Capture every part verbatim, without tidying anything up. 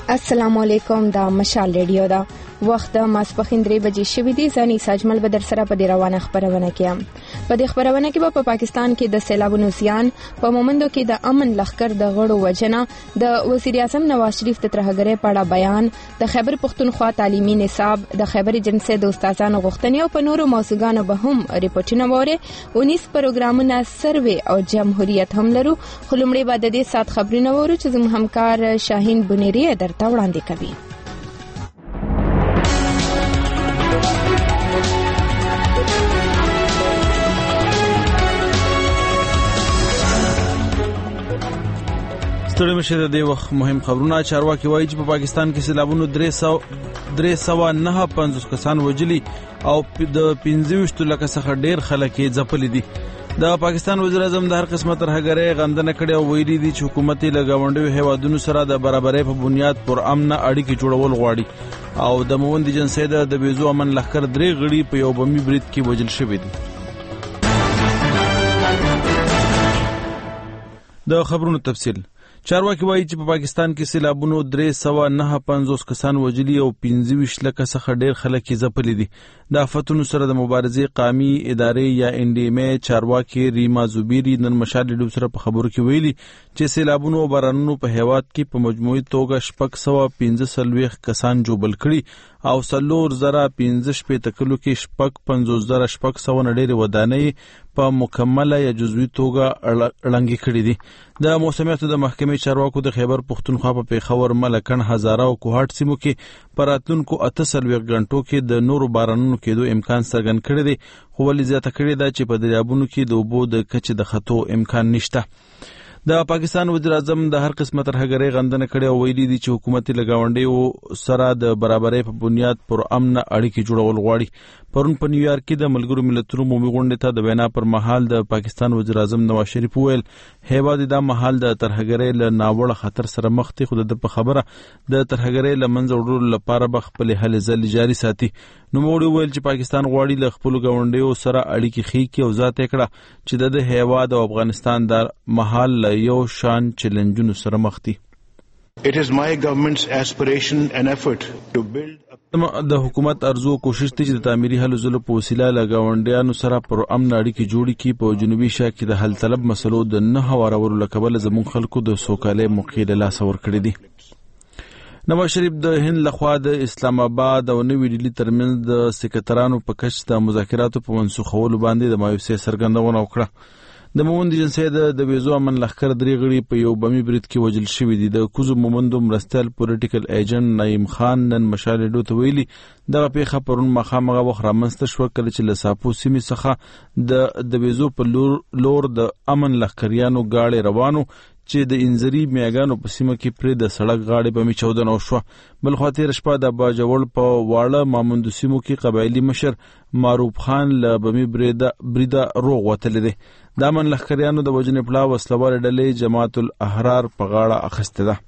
السلام علیکم. دا مشال ریډیو دا وخت د ماسپخین درې بجې شوې دي. ځاني ساجمل بدر سره په دې روانه خبرونه کې په دې خبرونه کې به په پاکستان کې د سیلابونو زیان، په مومندو کې د امن لخر د غړو وجنه، د وزیر اعظم نواز شریف د ترهګرۍ په اړه بیان، د خیبر پختونخوا تعلیمي نصاب، د خیبر ایجنسي د استادانو غوښتنې او په نورو موضوعاتو به هم ریپورتونه وره. انیس پروګرامونه سروې او جمهوریت هم لرو. خلمړې بعد د دې سات خبرونه وره چې زموږ همکار شاهین بنيري درته وړاندې کوي. ستړي مشه د دې وخت مهم خبرونه. چارواکي وایي چې په پا پاکستان کې سیلابونو درې سوه نه پنځوس کسان وژلي او د پنځه ویشت لکه څخه ډیر خلک یې ځپلي دي. د پاکستان وزیر اعظم د هر قسمه ترهګرۍ غندنه کړې او ویلي دي چې حکومت له ګاونډیو هیوادونو سره د برابرۍ په بنیاد پر امن اړیکې جوړول غواړي او د موند ایجنسي د بیزو امن لخر درې غړي په یو بمي برید کې وژل شوي دي. د خبرونو تفصیل. چارواکي وایي چې په پا پاکستان کې سیلابونو درې سوه نه پنځوس کسان وژلي او پنځه ویشت لکه څخه ډیر خلک یې ځپلي دي. د آفتونو سره د مبارزې قامي ادارې یا ان ډي ام ای چارواکي ریما زوبیری نن مشال ډیډو سره په خبرو کې ویلي چې سیلابونو او بارانونو په هیواد کې په مجموعي توګه شپږ سوه پنځه څلوېښت کسان جوبل کړي او څلور زره پنځه شپېته کلو کې شپږ پنځوس زره شپږ سوه نه ډېرې ودانۍ په مکمله یا جزوي توګه ړنګې کړي دي. د موسمیاتو د محکمې چارواکو د خیبر پختونخوا په پیښور، ملکن، هزاره او کوهاټ سیمو کې په راتلونکو اته څلوېښت غنټو کې د نورو بارانونو کېدو امکان څرګند کړی دی، خو ولې زیاته کړې ده چې په دریابونو کې د اوبو د کچې د خطو امکان نشته. د پاکستان وزیر اعظم د هر قسمه ترهګرۍ غندنه کړې او ویلي دي چې حکومت له ګاونډیو سره د برابرۍ په بنیاد پر امن اړیکې جوړول غواړي. پرون په نیویارک کې د ملګرو ملتونو عمومي غونډې ته د وینا پر مهال د پاکستان وزیر اعظم نواز شریف وویل هیواد دا مهال د ترهګرۍ له ناوړه خطر سره مخ دی، خو د په خبره د ترهګرۍ له منځه وړلو لپاره به خپلې هلې ځلې جاري ساتي. نوموړي وویل چې پاکستان غواړي له خپلو ګاونډیو سره اړیکې ښې کړي او ذات یې کړه چې د د هیواد او افغانستان د مهال له یو شان چیلنجونو سره مخ دي. It is my government's aspiration and effort to build د حکومت ارزو کوشش ته چې د تعمیري هلو ځلو په وسیله له ګاونډیانو سره پر امن اړیکې جوړې کړي. په جنوبي شا کې د حل طلب مسلو د نه هوارولو له کبله زموږ خلکو د سوکالۍ موقع له لاسه ورکړې دي. نواز شریف د هند لخوا د اسلام آباد او نوې ډیلي ترمنځ د سکرټرانو په کچ د مذاکراتو په منسوخولو باندې د مایوسۍ څرګندونه وکړه. د مومند ایجنسي د بیزو امن لخر درې غړي په یو بمي برید کې وژل شوي دي. د کوزو مومندو مرستیال پولیټیکل ایجنټ نعیم خان نن مشال ډیډو ته ویلي دغه پیښه پرون ماښام هغه وخت رامنځته شوه کله چې له ساپو سیمې څخه د د بیزو په لور لور د امن لښکریانو ګاډي روانو چې د انځري میاګانو په سیمه کې پرې د سړک غاړې بمي چاودنه وشوه. بل خوا تېره شپه د باجوړ په واړه مامندو سیمو کې قبایلي مشر معروف خان له بمي بریده روغ وتلی دی. د امن لښکریانو د وژنې پړاو وسلوالې ډلې جماعت الاحرار په غاړه اخیستې ده.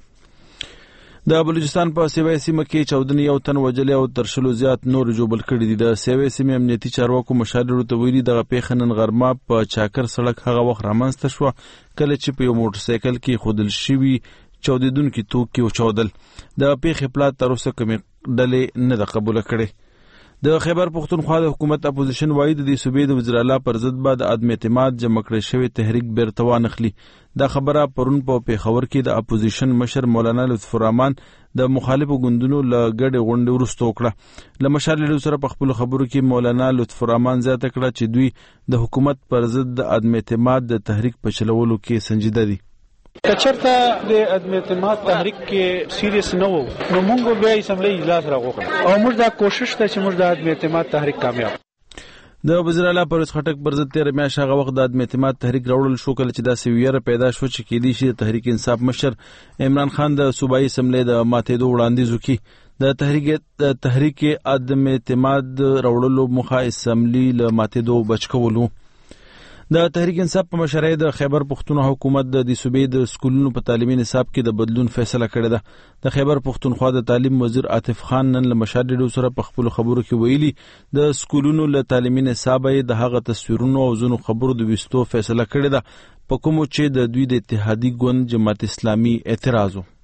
د بلوچستان په سیوای سیمه کې چاودنې یو تن وژلی او تر شلو زیات نور جوبل کړي دي. د سیوای سیمې امنیتي چارواکو مشال ډیډو ته ویلي دغه پیښه نن غرمه په چاکر سړک هغه وخت رامنځته شوه کله چې په یو موټر سایکل کې ایښودل شوي چاودېدونکي توکي وچاودل. د پیښې پلات تر اوسه کومې ډلې نه ده قبوله کړې. د خیبر پختونخوا د حکومت اپوزیشن وایي د دې صوبې د وزیر اعلی پر ضد به د عدم اعتماد جمع کړی شوی تحریک بیرته وانخلي. دا خبره پرون په پیښور کې د اپوزیشن مشر مولانا لطف الرحمن د مخالفو ګوندونو له ګډې غونډې وروسته وکړه. له مشال ډیډو سره په خپلو خبرو کې مولانا لطف الرحمن زیاته کړه چې دوی د حکومت پر ضد د عدم اعتماد د تحریک په چلولو کې سنجیده دي. کچرته د عدم اعتماد تحریک کې سیریس نه وو نو موږ بیا اسمبلی اجلاس راغوښه او موږ دا کوشش ته چې موږ د عدم اعتماد تحریک کامیاب. د وزیر اعلی پرویز خټک پر ضد تېره میاشت هغه وخت د عدم اعتماد تحریک راوړل شو کله چې داسې ویره پیدا شو چې کېدای شي د تحریک انصاف مشر عمران خان د صوبایي اسمبلی د ماتېدو وړاندیز وکړي. د تحریک د تحریک عدم اعتماد راوړلو موخه اسمبلی له ماتېدو بچ کول و. د تحریک انصاف په مشرۍ د خیبر پختونخوا حکومت د دې صوبې د سکولونو په تعلیمي نصاب کې د بدلون فیصله کړې ده. د خیبر پختونخوا د تعلیم وزیر عاطف خان نن له مشال ډیډو سره په خپلو خبرو کې ویلي د سکولونو له تعلیمي نصاب یې د هغه تصویرونو او ځینو خبرو د ویستو فیصله کړې ده په کومو چې د دوی د اتحادي ګوند جماعت اسلامي اعتراض و.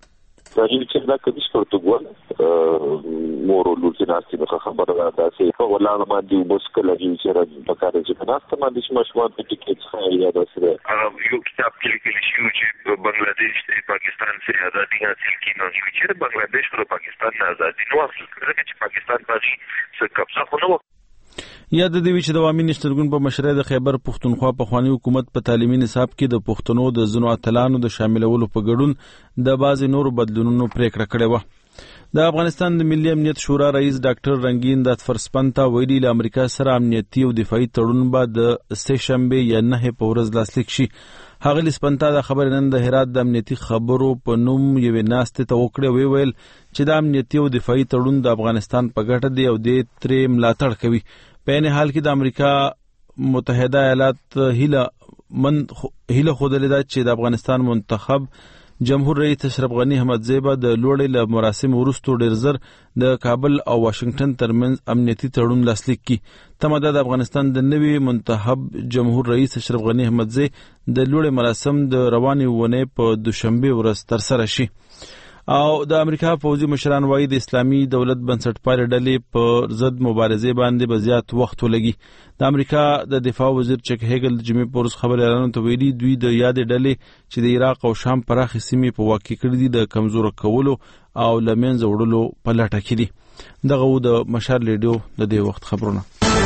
راځي چې دا کدي شپته ګول مورو لوټي ناستي به خبره ده چې ولا ما دی مشکل دی چې په کار کې ناست ما د شمشوان په ټیکټ ځای یا داسره یو کتاب کې لیکل شوی چې بنگلاديش د پاکستان سره ازادي حاصل کینو چې بنگلاديش او پاکستان نه ازادي نو حاصل کړي چې پاکستان باندې څه قبضه خو نه یا د دې چې د عوامي نشترګون په مشرۍ د خیبر پښتونخوا په خواني حکومت په تعلیمي نصاب کې د پښتنو د زنو اتلانو د شاملولو په ګډون د بعضی نورو بدلونونو پریکړه کړې و. د افغانستان د ملي امنیت شورا رئیس ډاکټر رنگین داتفرسپنتا ویلي له امریکا سره امنیتي او دفاعي تړون به د سه شنبه یا نه په ورځ لاسلیک شي. هغه لسپنتا د خبر نن د هرات د امنیتي خبرو په نوم یو ناستې ته وکړه وی ویل چې د امنیتي او دفاعي تړون د افغانستان په ګټه دی او د ترې ملاتړ کوي. په این حال کې د امریکا متحده ایالات هیله من هیله خوده ده چې د افغانستان منتخب جمهور رئیس اشرف غنی احمدزی به د لوړې له مراسم وروسته ډیر زر د کابل او واشنگټن ترمنځ امنیتي تړون لاسلیک کړي. تمه ده د افغانستان د نوي منتخب جمهور رئیس اشرف غنی احمدزی د لوړې مراسم د روانې ونې په دوشنبه ورځ ترسره شي. او د امریکا پوځي مشران وايي د اسلامي دولت بنسټپال ډلې په ضد مبارزې باندې به زیات وخت ولګي. د امریکا د دفاع وزیر چک هیګل د جمعې په ورځ خبر اعلان ته ویلي دوی د یاد ډلې چې د عراق او شام پراخې سیمې په واقع کړې دي د کمزور کولو او لمنځه وړلو په لټه کې دي. دغه و د مشال ریډیو د دې وخت خبرونه.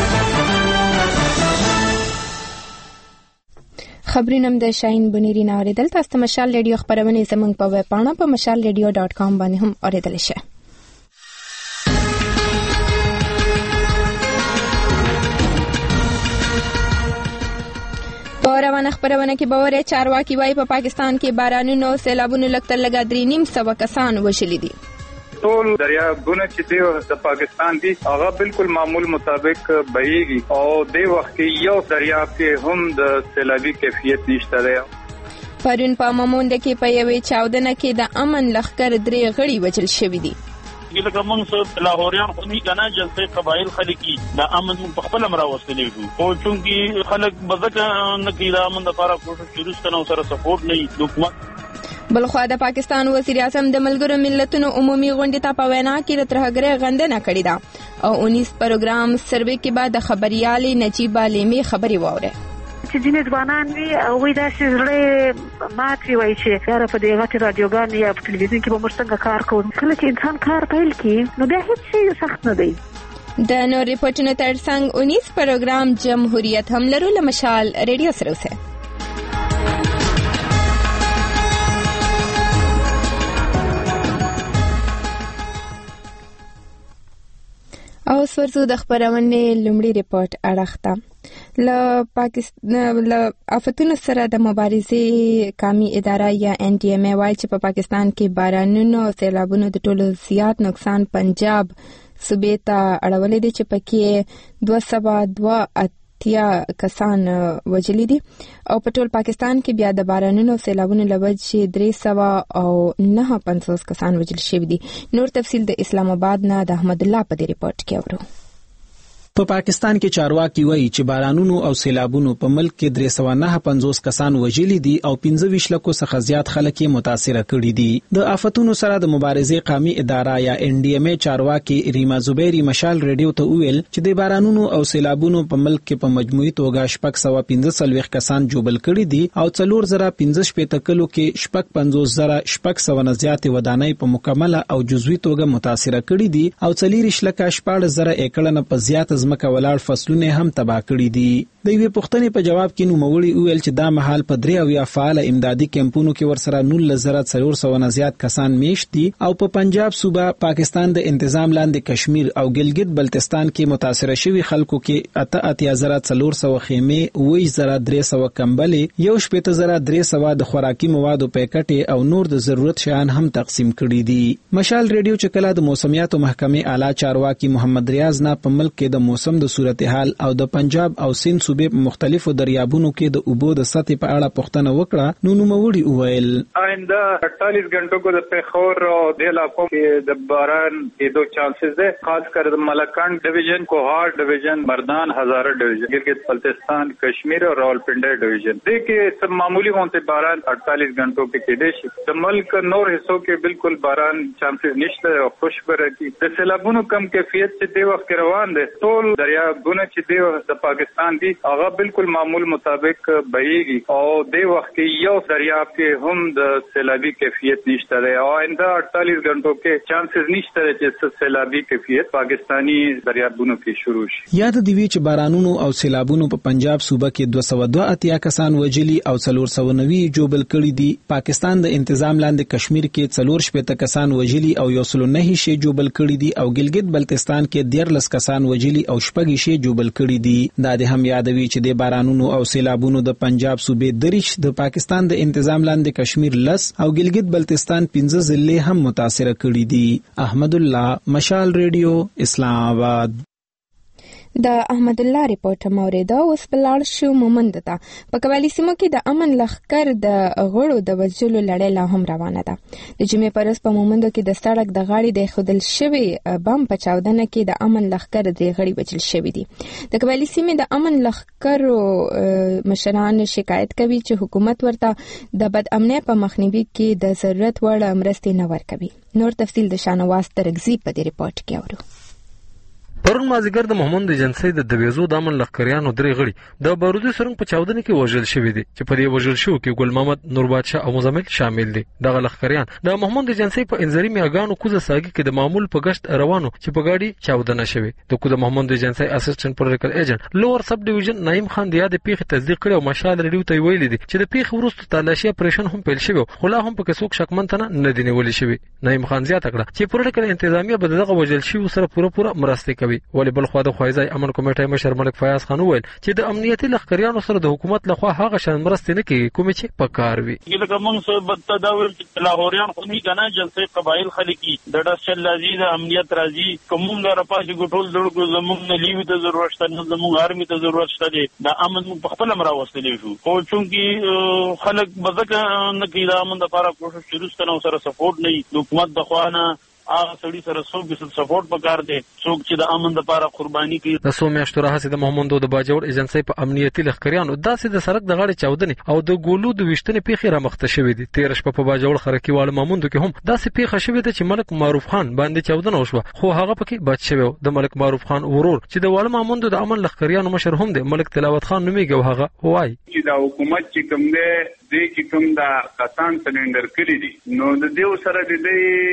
خبرینم د شاین بنيري نه اوریدل. تاسو ته مشال ریډیو خبرونه زموږ په ویب پاڼه په مشال ریډیو ډاټ کام باندې هم اوریدل شي. په روانه خبرونه کې باور چارواکي وايي په پاکستان کې بارانونو سیلابونو لکتر لګا درې نیم سو کسان وشلي دي. ټول دریابونه چې دی د پاکستان دي هغه بالکل معمول مطابق بهيږي او د وخت کې یو دریاب کې هم د سیلابي کیفیت نشته دی. پرون په ماموند کې په یوې چاودنه کې د امن لخر درې غړي وچل شوی دي. لکه موږ لاهوریان خو نه کنه جلسه قبایل خلکی د امن په خپل امر واستلې شو او چونکی خلک بزکه نه کیدا امن لپاره کوشش کوي چې نو سره سپورټ نه حکومت. بلخوا د پاکستان وزیر اعظم د ملګرو ملتونو عمومي غونډې ته په وینا کې د ترهګرۍ غندنه کړې ده او انیس پروګرام سروې کې بعد د خبريالي نجيبه لیمي خبري واوره چې ځینې ځوانان وي هغوی داسې زړه ماتې وایي چې یاره په دې غټې راډیوګانې یا په تلویزیون کې به موږ څنګه کار کوو. کله چې انسان کار پیل کړي نو بیا هیڅ شی سخت نه دی. د نور ریپورټونو ترڅنګ انیس پروګرام جمهوریت هم لرو له مشال ریډیو سره اوسه. او سورزو د خبرونې لومړی ریپورت اړخته له پاکستان له آفتونو سره د مبارزې قومي اداره یا ان ډي ام ای وايي چې په پاکستان کې بارانونو او سیلابونو د ټولو زیات نقصان پنجاب صوبې ته اړولې دي چې پکې دوه سوه دوه اتیا کسان وژلي دي او په ټول پاکستان کې بیا د بارانونو او سیلابونو له وجې درې سوه او نهه پنځوس کسان وژل شوي دي. نور تفصیل د اسلام آباد نه د احمد الله په دې ریپورت کې اورو. په پاکستان کې چارواکي وایي چې بارانونو او سیلابونو په ملک کې درې سوه نهه پنځوس کسان وژلي دي او پنځه ویشت لکو څخه زیات خلک یې متاثره کړي دي. د آفتونو سره د مبارزې قومي اداره یا ان ډي ام ای چارواکي ریما زبیری مشال ریډیو ته ویل چې د بارانونو او سیلابونو په ملک کې په مجموعي توګه شپږ سوه پنځه څلوېښت کسان جوبل کړي دي او څلور زره پنځه شپېته کلو کې شپږ پنځوس زره شپږ سوه نه زیاتې ودانۍ په مکمله او جزوي توګه متاثره کړي دي او څلېرویشت لکه شپاړس زره ایکړه نه په زیات ځمکه ولاړ فصلونه هم تباه کړي دي. د یوې پوښتنې په جواب کې نوموړي وویل چې دا مهال په درې اویا فعاله امدادي کیمپونو کې ورسره نولس زره څلور سوه نه زیات کسان میشت دي او په پنجاب صوبه پاکستان د انتظام لاندې کشمیر او ګلګت بلتستان کې متاثره شوي خلکو کې اته اتیا زره څلور سوه خیمې اووه زره درې سوه کمبلې یو شپېته زره درې سوه د خوراکي موادو پیکټې او نور د ضرورت شیان هم تقسیم کړي دي. مشال ریډیو چې کله د موسمیاتو محکمې اعلی چارواکي محمد ریاض نه په ملک کې د موسم د صورتحال او د پنجاب او سند صوبې په مختلفو دریابونو کې د اوبو د سطح په اړه پوښتنه وکړه نو نوموړي وویل آئنده अड़तालीस घंटों को د پیښور او د علاقو کې د باران کېدو چانسز ده خاص کر د ملکان ډیویژن کوهار ډیویژن مردان هزاره ډیویژن ګلگت بلتستان کشمیر اور راولپنڈی ډیویژن دې کې سب معمولی غونډه باران अड़तालीस घंटों کې کېدې شي د ملک نور حصوں کې بالکل باران چانسز نشته او خوشبره دي د سیلابونو کم کیفیت چې د وخت روان دي ټول دریابونه چې د پاکستان دي هغه بالکل معمول مطابق بهيږي او د وخت یو دریاب کې هم د سیلابي کیفیت نشته دی او آئنده अड़तालीस घंटों کې چانسز نشته چې سیلابي کیفیت پاکستانی دریابونو کې شروع شي. یاد دی وی چې بارانونو او سیلابونو په پنجاب صوبه کې دوه سوه دوه اتیا کسان وجلی او څلور سوه نوي جوبل کړي دي. پاکستان د تنظیم لاندې کشمیر کې څلور شپږ کسان وجلی او یو سل نه شي جوبل کړي دي او ګلگت بلتستان کې دیرلس کسان وجلی او شپږ شي جوبل کړي دي. دا د هم یادوي چې د بارانونو او سیلابونو د پنجاب صوبې دریش د پاکستان د تنظیم لاندې کشمیر لس او ګلگت بلتستان پنځه ضلع هم متاثر کړي دي. احمد الله مشال ریډیو اسلام آباد. د احمد الله ریپورت موریدا اوس بلار شو مومند ته په قبایلی سیمو کې د امن لخر د غړو د وجلو لړۍ لا هم روانه ده. د جمعې پرس په مومندو کې د سړک د غاړې د خودل شوی بم په چاودنه کې د امن لخر د غړي وجل شوی دي. د قبایلی سیمې د امن لخر مشران شکایت کوي چې حکومت ورته د بد امنۍ په مخنیوي کې د ضرورت وړ مرستې نه ورکوي. نور تفصیل د شانواز ترغزی په دې ریپورت کې اورو. پرون مازیګر د محمد ایجنسی د دویزو د امن لخکریانو درې غړي د بارودي سرنګ په چاودنه کې وژل شوی دي چې په دې وژل شو کې ګل محمد نور بادشاه او مزمل شامل دي. دغه لخکریان د محمد ایجنسی په انځري میاګانو کوزه ساګي کې د معمول په گشت روانو چې په گاډي چاودنه شوی. د کوزه محمد ایجنسی اسسټنټ پولیټیکل ایجنټ لوور سب ډیویژن نعیم خان د یاد پیښه تصدیق کړ او مشال ریډیو ته ویلي دي چې د پیښه وروسته تلاشي اپریشن هم پیل شوی خو لا هم په کیسو شکمن تنه نه دی نیول شوی. نعیم خان زیاته کړه چې پولیټیکل انتظامیه به دغه وژل شوی سره پوره پوره مرسته کوي. ولی بل خو د خوایزای امن کمیټې مشر ملک فیاض خان وویل چې د امنیتي لخکریانو سره د حکومت لخوا هغه شان مرستې نه کوي کوم چې پکار وي. لکه موږ څه بدتداول چې لاهوریان خو نه کنه جلسه قبایل خلکی د دشل لذیذ امنیت راځي کوم نه راپاسې ګټول دړو زموږ نه لیوي ته ضرورت شته نه زموږ آرمي ته ضرورت شته د امن په خپل امر واستلې شو خو چونکی خلک بزکه نه کوي د امن لپاره کوشش شروع ستنه سره سپورټ نه د حکومت د خوانه هغه سړي سره څوک به سپورټ پکار دی څوک چې د امن لپاره قرباني کوي. د څو میاشتو راهیسې د محمد د باجوړ ایجنسی په امنیتي لخکریانو داسې د سړک د غاړې چاودنې او د ګولو د ویشتنې پیښې رامخته شوې دي. تیر شپه په باجوړ خرکی واله ماموندو کې هم داسې پیښه شوې ده چې ملک معروف خان باندې چاودنه وشوه خو هغه پکې بچ شوی. د ملک معروف خان ورور چې د واله ماموندو د امن لخکریانو مشر هم دی ملک تلاوت خان نومیږي او هغه وایي چې د حکومت چې کوم دی د چې کوم د کسان سلندر کړی دي نو د دې سره د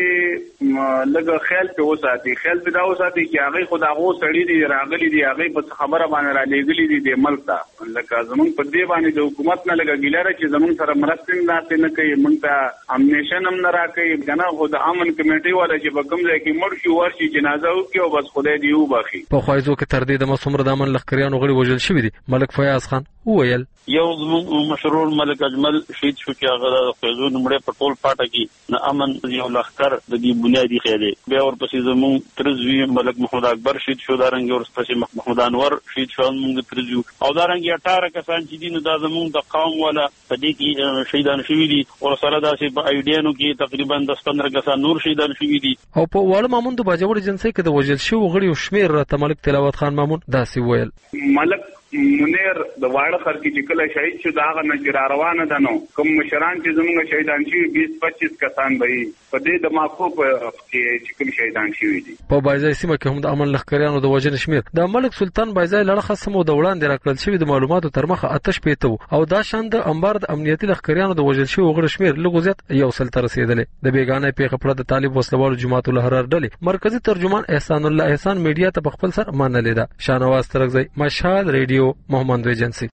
دې لګه خیال په وساتي خیال په دا وساتي چې هغه خدای غو سړی دی راغلی دی هغه په خبره باندې را لېګلی دی د ملک ته لکه زمون په دې باندې د حکومت نه لګه ګیلاره چې زمون سره مرستې نه کوي مونږ ته امنیشن هم نه راکوي کنه خو د امن کمیټې والا چې په کوم ځای کې مړ شي ورشي جنازه وکړي او بس خدای دی وبخي. په خوایزو کې تر دې د مسمر د امن لخکریانو غړي وژل شوی دي. ملک فیاض خان وویل یو زموږ مشرور ملک اجمل شهید شو چې هغه د خوځو نمبر په ټول پاټه کې نه امن یو لخر د دې بنیادی خیاله بیا ورپسې زموږ ترزوی ملک محمد اکبر شهید شو دارنګ ورپسې محمود انور شهید شو موږ ترزو او دارنګ اٹھارہ کسان چې دین د زموږ د قوم ولا په دې کې شهیدان شوی دي او سره داسې په ایډیانو کې تقریبا دس پندرہ کسان نور شهیدان شوی دي. او په واله مامون د باجوړ ایجنسی کې د وژل شو غړي شمیر راته ملک تلاوت خان مامون داسې ویل ملک منیر د واړه خر کې چې کله شهید شو داغه نه روانه ده نو کوم مشران چې زموږ شهیدان شي بیس پچیس کسان به په دې د ماکو په کې چې کوم شهیدان شوي دي. په بایزای سیمه کې هم د امن لخکریانو د وژنې شمیر د ملک سلطان بایزای لړخه سمو د وړاندې راکړل شوی د معلوماتو تر مخه آتش پیته او دا شان د انبار د امنیتي لخکریانو د وژل شوی غړي شمیر لږ زیات یو سل تر رسیدلې. د بیگانه پیښه پر د طالب وسلوالو جماعت الحرار ډلې مرکزی ترجمان احسان الله احسان میډیا ته په خپل سر منلې ده. شانواز ترغزی مشال ریډیو محمد ایجنسی.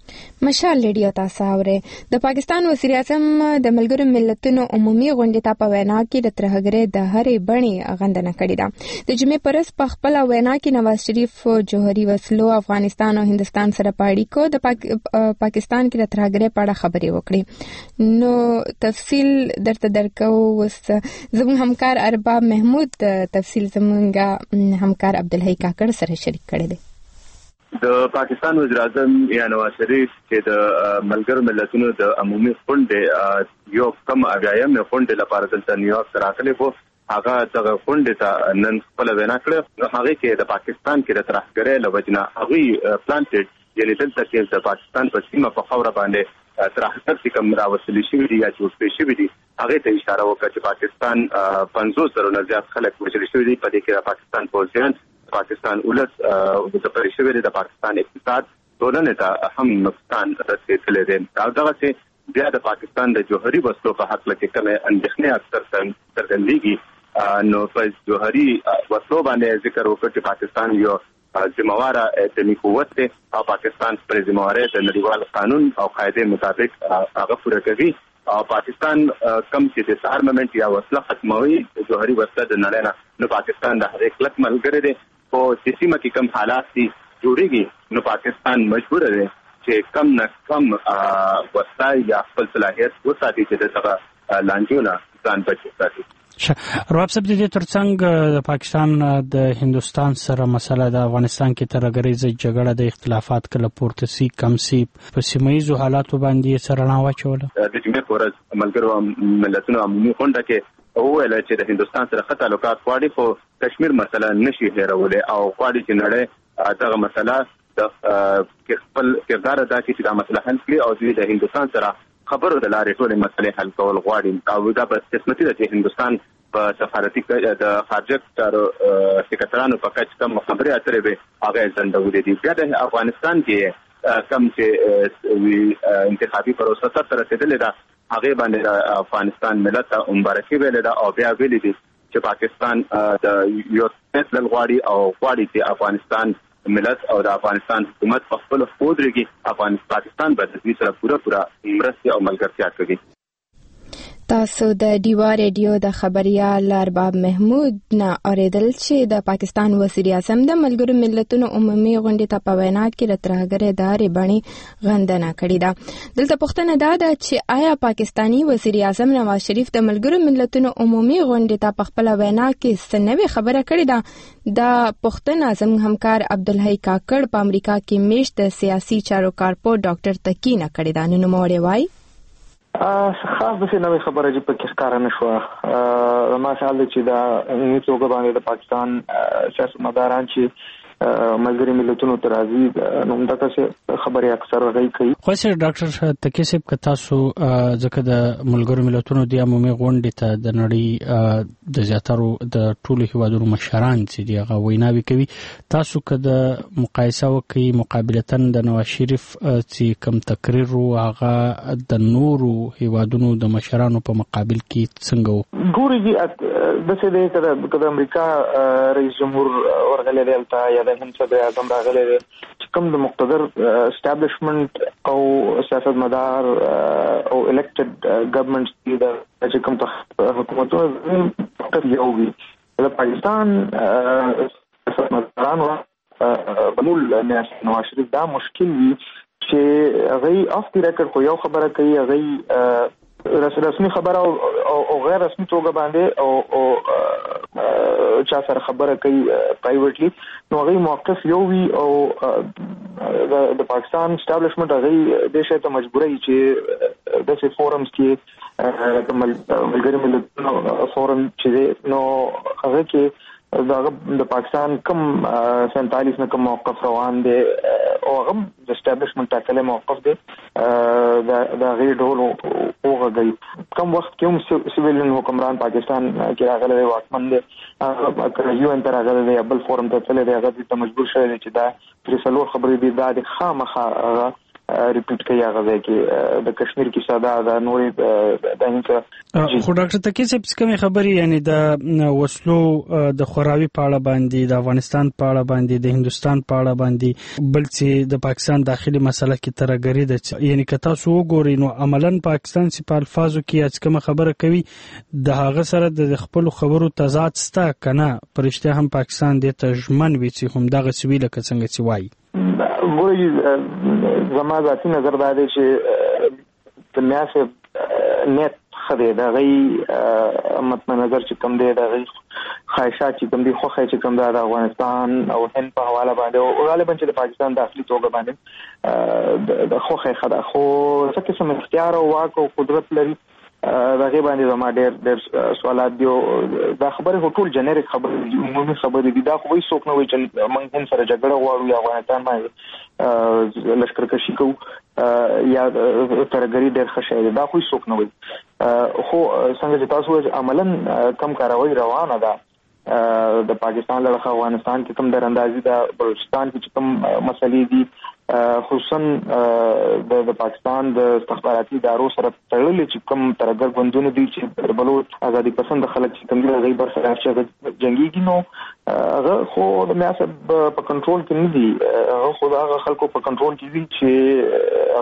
مشال ریډیو تاسو اورئ. د پاکستان وزیر اعظم د ملګرو ملتونو عمومي غونډې ته په وینا کې د ترهګرۍ د هرې بڼې غندنه کړې ده. د جمعې پر ورځ په خپله وینا کې نواز شریف جوهري وسلو، افغانستان او هندستان سره په اړیکو د پاک... پاکستان کې د ترهګرۍ په اړه خبرې وکړې. نو تفصیل درته درکو. اوس زموږ همکار ارباب محمود تفصیل زموږ همکار عبدالحی کاکړ سره شریک کړی دی. د پاکستان وزیر اعظم یا نواز شریف چې د ملګرو ملتونو د عمومي غونډې یو کم اغایم غونډې لپاره د نیویارک ته راغلي وو، هغه دغه غونډې ته نن خپل وینا کړه. هغه کې د پاکستان کې د ترهګرۍ له وجنه هغه پلانټډ یعنی دلته کې د پاکستان په سیمه په خوره باندې ترهګر چې کوم راوستل شوی دی یا جوړ شوی دی، هغه ته اشاره وکړه چې پاکستان پنځوس زره نه زیات خلک وژل شوي دي. په دې کې د پاکستان پوځیان، پاکستان ولس د پرېښوي د پاکستان اقتصاد ټولنې ته هم نقصان رسېدلی دی. او دغسې بیا د پاکستان د جوهري وسلو په هکله کې کومې اندېښنې اکثر څرګندېږي. نو په جوهري وسلو باندې ذکر وکړ چې پاکستان یو ذمہواره اتمی قوت دی او پاکستان پر ذمہواره د نړیوال قانون او قاعده مطابق هغه پوره کوي. او پاکستان کم چې د آرمامنټ یا وسله ختموي جوهري وسله د نړۍ نه، نو پاکستان د هر کلک ملګری دی. او د سیمه کې کم حالات دي جوړیږي، نو پاکستان مجبور دی چې کم نه کم وسله یا خپل صلاحیت وساتي چې دغه لانجو نه ځان بچ وساتي. رواب صاحب، د دې ترڅنګ د پاکستان د هندستان سره مسله د افغانستان کې ترهګریزه جګړه د اختلافات کله پورته سي کم سي په سیمایي حالاتو باندې سره نه واچوله. د جمعې پر ورځ ملګرو ملتونو عمومي غونډه کې وویل چې د هندستان سره ښه تعلقات غواړي، خو کشمیر مسله نشي هېرولی او غواړي چې نړۍ دغه مسله د خپل کردار ادا کړي چې دا مسله حل کړي او دوی د هندستان سره خبرو د لارې ټولې مسلې حل کول غواړي. او دا به قسمتي ده چې هندستان په سفارتي د خارجه چارو سکرټرانو په کچ کم خبرې اترې به هغه ځنډولې دي. بیا د افغانستان کې کم چې انتخابي پروسه سره رسېدلې ده، هغه باندې افغانستان ملت ته مبارکي ویلې ده او بیا ویلې دي چې پاکستان د یو فیصله غواړي او غواړي چې افغانستان ملت او د افغانستان حکومت په خپل خود رګي افغانستان پاکستان به د دې سره پوره پوره مرسته او ملګرتیا کوي. تاسو د ډیوا ریډیو د خبريال ارباب محمود نه اوریدل چې د پاکستان وزیر اعظم د ملګرو ملتونو عمومي غونډې ته په وینا کې د ترهګرۍ د هرې بڼې غندنه کړې ده. دلته پوښتنه دا ده چې آیا پاکستاني وزیر اعظم نواز شریف د ملګرو ملتونو عمومي غونډې ته په خپله وینا کې څه نوې خبره کړې ده؟ دا پوښتنه زموږ همکار عبدالحی کاکړ په امریکا کې میشت د سیاسي چارو کارپو ډاکټر تکی نه کړې ده. نو نوموړی وایي خاص داسې نوې خبره چې پکې ښکاره نه شوه. ما خیال دی چې دا عمومي توګه باندې د پاکستان سیاستمداران چې ملګري ملتونو ته راځي نو دغه خبرې اکثر هغوی کوي. خو سر ډاکټر تکي صاحب که تاسو ځکه د ملګرو ملتونو د عمومي غونډې ته د نړۍ د زیاترو د ټولو هیوادونو مشران چې دي هغه ویناوې کوي، تاسو که د مقایسه وکړئ مقابلتاً د نواز شریف چې کوم تقریر و هغه د نورو هیوادونو د مشرانو په مقابل کې څنګه و؟ ګوري داسې دی که د امریکا رئیس جمهور ورغلی دی هلته یا د هند صدر اعظم راغلی دی چې کوم د مقتدر اسټابلیشمنټ او سیاستمدار او الیکټډ ګورنمنټس دي چې کوم حکومتونه یو وي، د پاکستان سیاستمدارانو بنول نواز شریف دا مشکل وي چې هغوی اف دی ریکړ خو یو خبره کوي، هغوی رسمي خبره او غیر رسمي توګه باندې او او چا سره خبره کوي پرایویټلی، نو هغوی موقف یو وي او د پاکستان اسټابلیشمنټ هغوی دې شی ته مجبوروي چې داسې فورمز کې ملګري ملتونو فورم چې دی نو هغه کې د پاکستان کم سینتالیس نه کم موقف روان دی او هغه د اسټابلیشمنټ ټاکلی موقف دی د هغې ډول وغږوي. کم وخت کې هم سیویلین حکمران پاکستان کې راغلی دی، واکمن دی، هغه یو ان ته راغلی دی یا بل فورم ته تللی دی، هغه دې ته مجبور شوی دی چې دا پرې څلور خبرې دي دا د خامخا هغه ریپیټ کوي هغه ځای کې د کشمیر کې ساده د نورې د هند خو ډاکټر تکي صاحب څه خبري یعنی د وسلو د خوراوي په اړه باندې د افغانستان په اړه باندې د هندستان په اړه باندې بل چې د پاکستان داخلي مسله کې ترګری ده یعنی که تاسو وګورئ نو عملاً پاکستان سي په الفاظو کې اڅ کوم خبره کوي د هغه سره د خپل خبرو تضاد ستا کنه پرشته هم پاکستان د تجمن وی چې هم دغه سویل ک څنګه سی وای ګورې زما ذاتي نظر دا دی چې د میاسه نیت خدای دا غي متن نظر چې کوم دی دا غي خواهشات چې کوم دی خو خواهش چې کوم دا د افغانستان او هند په حواله باندې او غالبا چې د پاکستان داخلي توګه باندې د خو خواهش خدا خو څه قسم اختیار او واک او قدرت لري دا غي باندې زما ډېر ډېر سوالات دی دا خبره ټول جنریک خبره دي عمومي خبره دي دا خو هیڅ څوک نه وایي چې موږ هم سره جګړه غواړو یا افغانستان باندې لشکرکشي کوو یا ترګری ډېر ښه شي دا خو هیڅ څوک نه وایي خو څنګه چې تاسو وایي عملاً کم کاروي روانه ده د پاکستان له افغانستان کې کوم دراندازي د بلوچستان کې کوم مسلې دي خصوصا د پاکستان د استخباراتي ادارو سره تړلې چې کوم ترګر غوندونه دي چې بلوچ ازادي پسند خلک چې کوم دي غي بر سره چې جنگي نو هغه خو د میاسب په کنټرول کې نه دي هغه خو هغه خلکو په کنټرول کې دي چې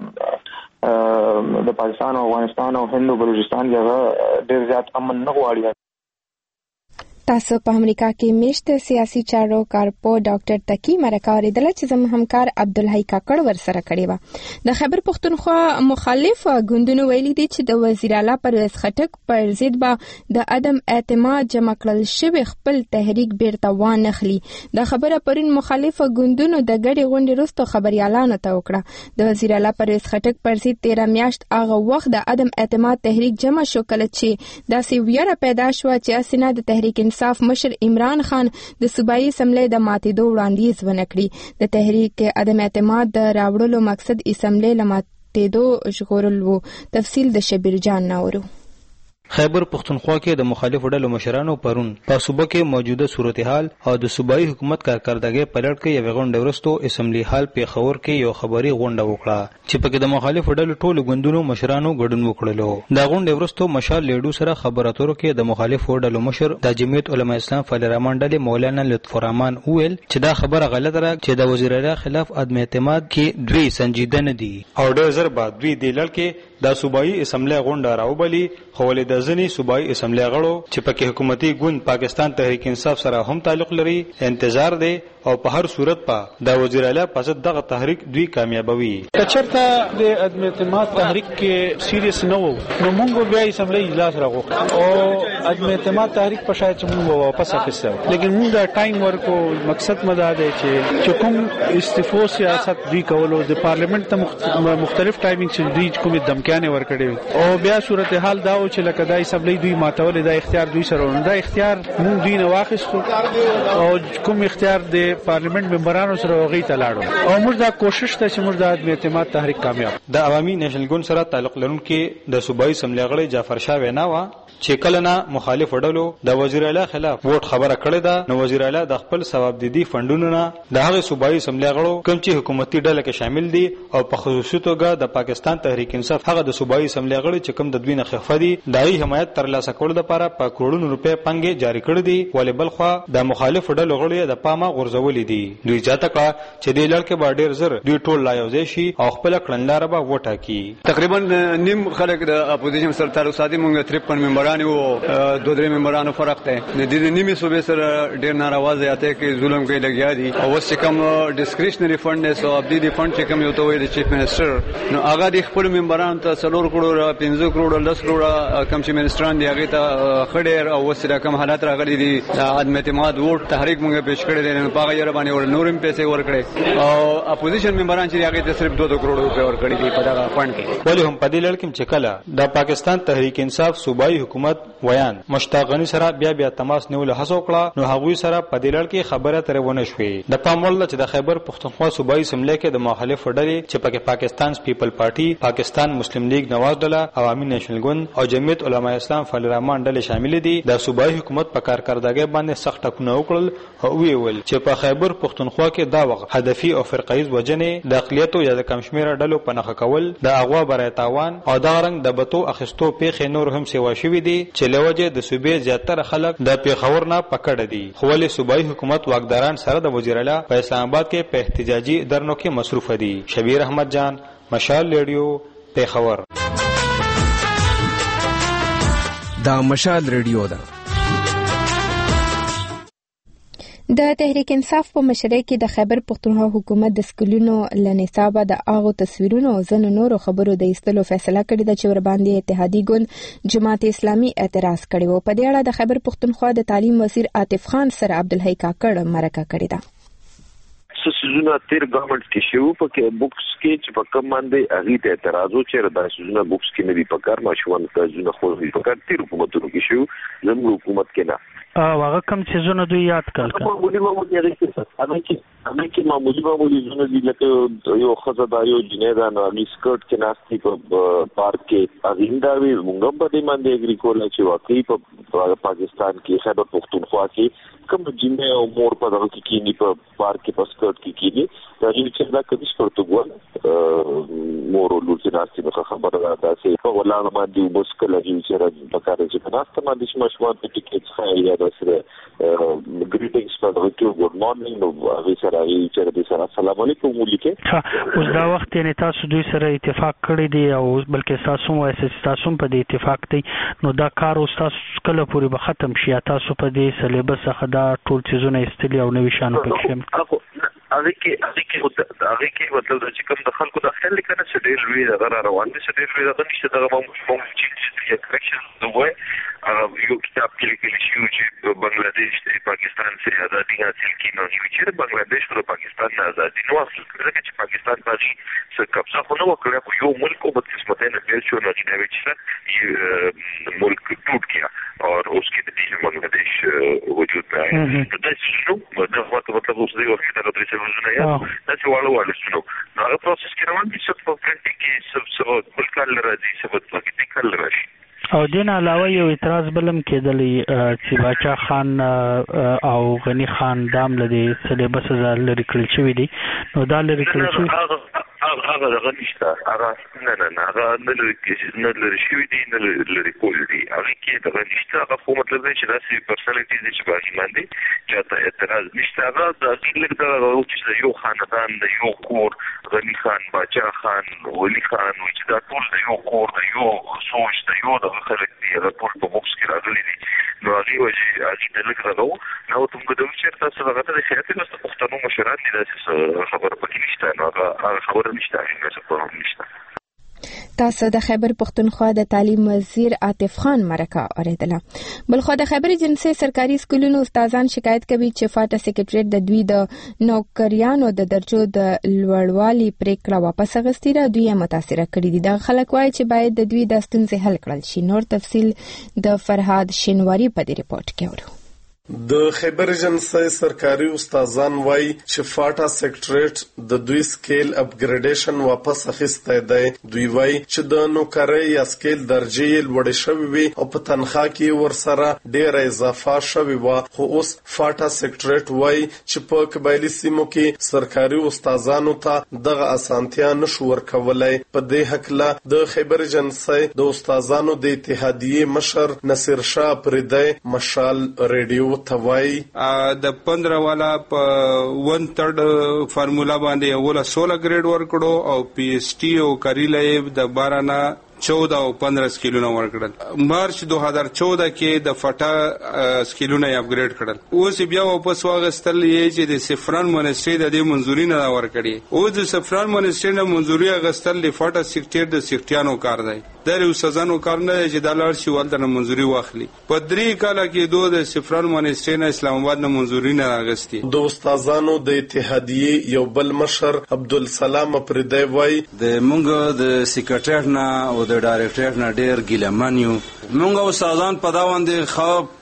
هغه د پاکستان او افغانستان او هند او بلوچستان هغه ډېر زیات امن نه غواړي تاسو په امریکا کې میشته سیاسي چارو کارپو ډاکټر تکی مرکه اوریدله چې زموږ همکار عبدالحی کاکړ ورسره کړی و د خیبر پښتونخوا مخالف ګوندونو ویلي دي چې د وزیر اعلی پرویز خټک پر ضد به د عدم اعتماد جمع کړل شوی خپل تحریک بیرته وانخلي د خبره پرون مخالف ګوندونو د ګډي غونډې وروسته خبريالانو ته وکړه د وزیر اعلی پرویز خټک پر ضد تیرا میاشت هغه وخت د عدم اعتماد تحریک جمع شو کله چې داسې ویره پیدا شو چې اسنه د تحریک انصاف مشر عمران خان د صوبایي اسمبلی د ماتېدو وړاندیز ونکړي د تحریک عدم اعتماد د راوړلو مقصد اسمبلی لماتېدو ژغورل وو تفصیل د شبیر جان ناورو خیبر پختونخوا کې د مخالفو ډلو مشرانو پرون په صوبه کې موجوده صورتحال او د صوبایي حکومت کارکردګۍ په لړ کې یو غونډه ورستو اسمبلی حال پیښور کې یو خبري غونډه وکړه چې پکې د مخالفو ډلو ټولو ګوندونو مشرانو ګډون وکړلو دا غونډه ورستو مشال لیډو سره خبرو اترو کې د مخالفو ډلو مشر د جمعیت علماء اسلام فضل الرحمن ډلې مولانا لطف الرحمن ویل چې دا خبره غلطه ده چې د وزیر اعلی خلاف عدم اعتماد کې دوی سنجیده نه دي او ډېر زر بعد دوی د لړ کې د صوبایي اسمبلی غونډه راوبلي خو ولې د ځنی صوبایي اسمبلی غړو چې پکې حکومتي ګوند پاکستان تحریک انصاف سره هم تعلق لري انتظار دی او په هر صورت په د وزیر اعلی پس دغه تحریک دوی کامیابوي کچرته د عدم اعتماد تحریک کې سیریس نه وو نو موږ بیا اسمبلی اجلاس راغوښ او عدم اعتماد تحریک په شاید چې موږ واپس اخیستو لیکن موږ د ټایم ورکو مقصد مدا دی چې کوم استفو سیاست دوی کولو د پارلیمنت ته مختلف ټایمینګ چې دوی کوم دمکانه ورکړي او بیا صورتحال دا و چې لکه د اسمبلی دوی ماتول د اختیار دوی سره نه د اختیار موږ دوی نه واخیستو او کوم اختیار د پارلیمنت ممبرانو سره غي تلاړو او موږ دا کوشش ته چې موږ د عدم اعتماد تحریک کامیاب د عوامي نېشنل ګوند سره تعلق لرونکي د صوبایي اسمبلی غړي جعفر شاه وینا و چې کله نه مخالف ډلو د وزیر اعلی خلاف ووټ خبره کړې ده نو وزیر اعلی د خپل ثواب دي فندونو نه د هغه صوبایي اسمبلی غړو کوم چې حکومتي ډله کې شامل دي او په خصوصي توګه د پاکستان تحریک انصاف هغه د صوبایي اسمبلی غړي چې کوم د دوی نه خفه دي دایي حمایت ترلاسه کول لپاره په کروڑونو روپے پنګې جاری کړې دي ولې بلخوا د مخالف ډلو غړي د پامه غورځولې دي دوی ځاته کا چې د لړ کې با ډیر زر دوی ټول لایوځي شي او خپل کړنلار به وټا کی تقریبا نیم خلک د اپوزیشن سره تعلق ساتي مونږ تریپن ممبران وو دوه درې ممبرانو فرق دی د دې نیمه صوبې سره ډیر ناروا ځاته کې ظلم کوي لګیا دي او وس کوم ډیسکریشنری فند نه سو اب دي فند چې کوم یو ته وي د چیف منسٹر نو هغه د خپل ممبرانو ته څلور کروڑ پنځه کروڑ لس کروڑ کم چې منسټران دی هغه ته خډیر او وس کوم حالات راغلي دي عدم اعتماد ووټ تحریک مونږ پیش کړی دی نو پاغه یې باندې ور نورم پیسې ورکړي او اپوزیشن ممبران چې هغه ته صرف دوه کروڑ روپے ورکړي دي په دا فند کې ولی هم په دې لړ کې چې کله د پاکستان تحریک انصاف صوبایي حکومت ویان مشتاق غنی سره بیا بیا تماس نیول هڅه وکړه نو هغوی سره په دې لړ کې خبره ترې ونه شوې د پام وړ چې د خیبر پښتونخوا صوبایي اسمبلی کې د مخالف ډلې چې پکې پاکستان پیپل پارټي پاکستان مسلم لیگ نواز ډله عوامي نېشنل ګوند او جمعیت علماء اسلام فضل الرحمن ډلې شامل دي. د صوبایي حکومت په کارکردګۍ باندې سخت ټکونه وکړل او ویل چې په خیبر پښتونخوا کې دا وخت هدفي او فرقایز وجنې د اقلیتو یا د کمشمیره ډلو په نخښه کول د اغوا برای تاوان او دا رنګ د بتو اخستو پیښې نور هم سیوا شوي دي چې لوجه د صوبې زیاتره خلک د پیښور نه پکړه دي. خو ولې صوبایي حکومت واکداران سره د وزیر اعلی په اسلام آباد کې په احتجاجي درنو کې مصروف دي. شبیر احمد جان، مشال ریډیو، پیښور. دا مشال ریډیو ده. د تحریک انصاف په مشرۍ کې د خیبر پښتونخوا حکومت د سکولونو له نصابه د اغو تصویرونو او ځینو نورو خبرو د ایستلو فیصله کړې ده چې ورباندې اتحادي ګوند جماعت اسلامي اعتراض کړی و. په دې اړه د خیبر پښتونخوا د تعلیم وزیر عاطف خان سره عبدالحی کاکړ مرکه کړې ده. سيزونه تیر ګورنمنت کې شو په کې بوکس کې چې په کوم باندې اغي ته اعتراض و چې دا سيزونه بوکس کې نه دی په کار ماشومان ته ځونه خو دی په کار تیر حکومتونو کې شو زموږ حکومت کې نه او هغه کوم چې زونه دوی یاد کړل معمولی معمولی هغه کې هغه کې هغه کې معمولی معمولی زونه دي لکه یو خزه دا یو جنیدا نو سکرټ کې ناشتي په پارک کې اغیندا وی موږ په دې باندې اګریکول چې واقعي په پاکستان کې خیبر پښتونخوا کې کوم جنې او مور په دغه کې کینی په پارک کې په سکرټ کې کینی دا چې دا کدي سکرټ وګول مور ولور چې ناشتي په خبره ده چې په ولاړه باندې وبسکل چې چې په کار چې ناشته باندې مشوار په ټیکټ خای سره ګریټینګز په دغه کې ګډ مارنینګ نو هغه سره چې د سره السلام علیکم ولیکه. اوس دا وخت یې تاسو دوی سره اتفاق کړی دی او بلکې تاسو مو اساس تاسو په دې اتفاق دی نو دا کار اوس تاسو کله پورې به ختم شي تاسو په دې سلیبس څخه دا ټول چیزونه استلی او نوې شان پکې هغه کې هغه کې هغه کې مطلب چې کوم د خلکو د خل کنه چې ډېر لوی دغه روان دي چې ډېر لوی دغه نشته دغه مو چې کریکشن دوه یو کتاب کې لیکل شوی چې بنگلاديش د پاکستان سره ازادي حاصل کړي نو چې بنگلاديش او پاکستان نه ازادي نو حاصل کړي چې پاکستان باندې څه قبضه خو نه وکړي خو یو ملک او بد قسمتونه پیل شو نو د وچ ملک ټوټ گیا اور اس کے نتیجے بنگلادیش وجود میں آیا تو دا شنو دا مطلب اس دی وقت دا درې څلور یا دا چې والو والو شنو هغه پروسس کې روان دي چې په کنټي کې سب سب ملک له راځي سب په کې کل راشي. او دین علاوه یو اعتراض بلم کېدلی چې باچا خان او غنی خان دام لدی سلیبس لري کړل شوی دی نو دا لري کړل شوی هغه هغه نشته هغه نه نه نه هغه نه لري کې نه لري شوی دی نه لري کول دی هغه کې دا نشته هغه خو مطلب دی چې داسې پرسنالټیز چې باندې باندې چاته اعتراض نشته هغه د اقلیت دا چې یو خاندان د یو کور غنی خان باچا خان ولی خان چې دا ټول د یو کور د یو سوچ د یو د خلک دی هغه ټول په بوکس کې راغلي دي نو هغه وجه هغه د لګ راغو نو تم کو د چیرته څه هغه د خیاطي د پښتنو مشران دي داسې خبره پکې نشته نو هغه خبره نشته هیڅ پروګرام نشته. تاسو د خیبر پښتونخوا د تعلیم وزیر عاطف خان مرکه اوریدله. بلخو د خیبر جنسي سرکاري سکولونو استادان شکایت کوي چې فاټا سیکریټریټ د دوی د نوکریانو د درجو د لوړوالي پریکړه واپس غوښتي را دوی متاثر کړي دي. د خلک وایي چې باید د دوی د ستونزې حل کړل شي. نور تفصیل د فرهاد شینواری په دې ریپورت کې اورو. د خیبر جنسي سرکاري استادان وای چې فاټا سیکریټریټ د دوی سکیل اپګریډیشن واپس اخیسته دی. دوی وای چې د نوکرۍ یا سکیل درجه لوړ شوی وي او په تنخواه کې ورسره ډېر اضافه شوی و خو اوس فاټا سیکریټریټ وای چې په قبایلی سیمو کې سرکاري استادانو ته دغه اسانتیا نشو ورکولای. په دې حق لا د خیبر جنسي د استادانو د اتحادیه مشر نصیر شاه پردی مشال ریډیو توای د پندرہ والا په ون تھرډ فارمولا باندې اوله سولہ گریډ ورکړو او پی ایس ټي او کریلې د بارانه چودہ او پندرہ سکیلونه ورکړل. مارچ دو هزار چودہ کې د فټا سکیلونه اپګریډ کړل. اوس بیا واپس واغستل یې چې د سفران منسټری د دې منځوري نه ورکړي. او د سفران منسټری نه منځوري اغستل د فټا سیکټر د سیکټیانو کار دی. د روسزانو کار نه چې د لار شي ولته منځوري واخلي. په درې کاله کې دوه د سفران منسټری نه اسلام آباد نه منځوري نه اغستي. د استادانو د اتحادیه یو بل مشر عبدالسلام پردی وای د مونږ د سیکریټریټ نه او د ډایرکټریټ نه ډیر ګیلمن یو. مونږ استادان په دا باندې خو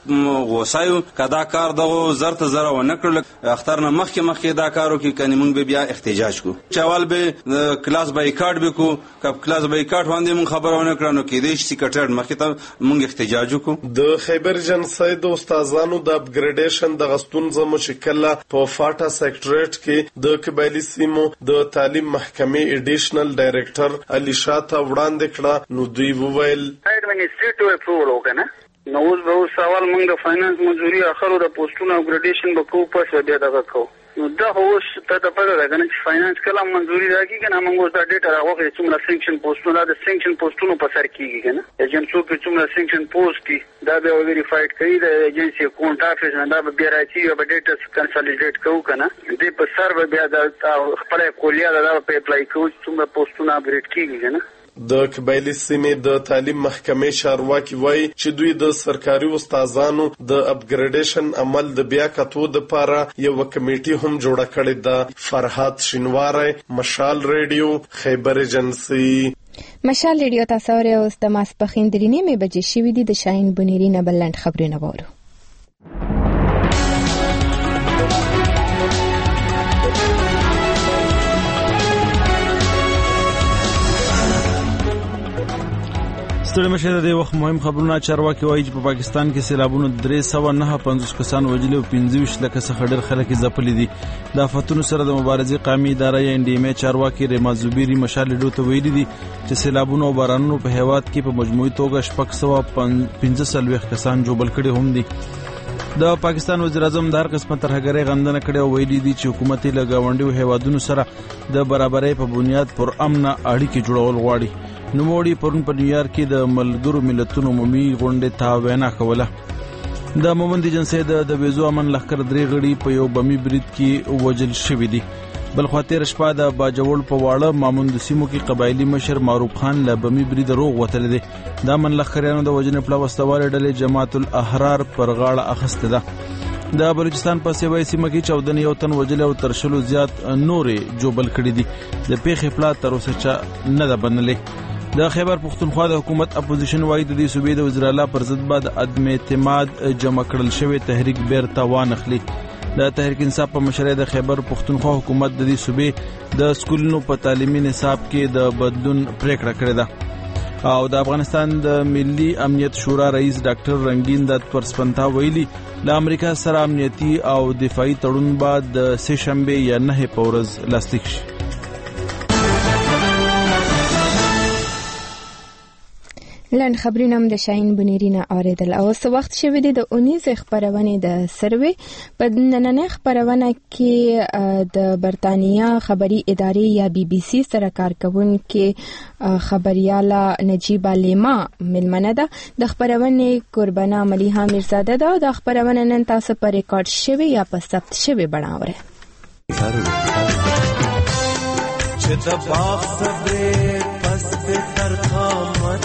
غوسایو کدا کار دغه زرت زره و نکړل اختر نه مخکې مخکې دا کارو کې کني موږ به بیا احتجاج کو چوال به کلاس بایکاټ به کو کب کلاس بایکاټ باندې موږ خبرونه کړنو کې د سیکریټر مخکې ته موږ احتجاج وکړو د خیبر جنسای د استادانو د اپګریډیشن د غستون زمو شکله په فاټا سیکریټریټ کې د قبایلی سیمو د تعلیم محکمې ایډیشنل ډایریکټر علي شاته وړاندې کړه نو دوی وویل ایڈمنسټریټیو اپروول وکنه نو اوس به سوال موږ د فاینانس منځوري اخرو د پوسټونو اپګریډیشن به کوو پس بیا دغه کوو نو دا اوس ته د پاره راغلی چې فاینانس کله منځوري راکړي کنه موږ اوس دا ډیټا راغوي چې موږ سینکشن پوسټونو د سینکشن پوسټونو په سر کېږي کنه ایجنسو کې چې موږ سینکشن پوسټ کی دا به ویریفاید کوي د ایجنسی اکاونټ افیس نه دا به بیا راځي او به ډیټا کنسالیډیټ کوو کنه دې په سر به بیا د خپل کولیا دا په اپلای کوو چې موږ پوسټونه اپګریډ کیږي کنه د قبایلی سیمې د تعلیم محکمې چارواکي وایي چې دوی د سرکاري استادانو د اپګریډیشن عمل د بیا کتو د لپاره یو کمیټي هم جوړه کړې ده. فرحات شینواری، مشال ریډیو، خیبر ایجنسی. مشال ریډیو تاسو اورئ اوس د ماسپښین درې نیمې بجې شوې دي. د شاهین بنيري نه بلند خبرونه وورو. ستړي مشه د وخت مهم خبرونه. چارواکي وایي چې په پاکستان کې سیلابونو درې سوه نه پنځوس کسان وژلي او پنځه ویشت لکه څخه ډېر خلک ځپلي دي. د آفتونو سره د مبارزې قومي اداره یا ان ډي ام ای چارواکي ریما زبیري مشال ریډیو ته ویلي دي چې سیلابونو او بارانونو په هیواد کې په مجموعي توګه شپږ سوه پنځه څلوېښت کسان ژوبل کړي هم دي. د پاکستان وزیر اعظم د هر قسمه ترهګرۍ غندنه کړې او ویلي دي چې حکومت له ګاونډیو هیوادونو سره د برابرۍ په بنیاد پر امن اړیکې جوړول غواړي. نوموړي پرون په نیویارک کې د ملګرو ملتونو عمومي غونډې ته وینا کوله. د مومند جنسي د دبیزو امن لښکر درې غړي په یو بمي برید کې وژل شوي دي. بل خوا تېره شپه د باجوړ په واړه ماموند سیمو کې قبایلي مشر معروف خان له بمي برید روغ وتلی دی. د امن لښکریانو د وژنې پړه وسلوالې ډلې جماعت الاحرار پر غاړه اخیستې ده. د بلوچستان په سیوای سیمه کې چودنې یو تن وژلي او تر شلو زیات نورې جوبل کړي دي. د پیښې پړه تر اوسه چا نه ده بنلې. د خیبر پښتونخوا د حکومت اپوزیشن وایي د دې صوبې د وزیر اعلی پر ضد بعد عدم اعتماد جمع کړل شوی تحریک بیرته وانخلي. د تحریک انصاف په مشرۍ د خیبر پښتونخوا حکومت د دې صوبې د سکولونو په تعلیمي نصاب کې د بدلون پریکړه کړې ده. او د افغانستان د ملي امنیت شورا رئیس ډاکټر رنگین دت پرسپنتا ویلي له امریکا سره امنیتي او دفاعي تړون بعد د سه شنبه یا نه په ورځ لاسلیک شي. لند خبرونه هم د شاهین بنيري نه اوریدل. او څه وخت شوی دی د اونیز خبرونه د سروي په نننۍ خبرونه کې د برتانیا خبري ادارې یا بي بي سي سره کارکونکو خبرياله نجيبه لیما ملمنه ده. د خبرونه قربانه مليحه میرزاده ده. د خبرونه نن تاسو په ریکارډ شوی یا په ثبت شوی بڼاوره چې د باغ صبر پس به تر قامت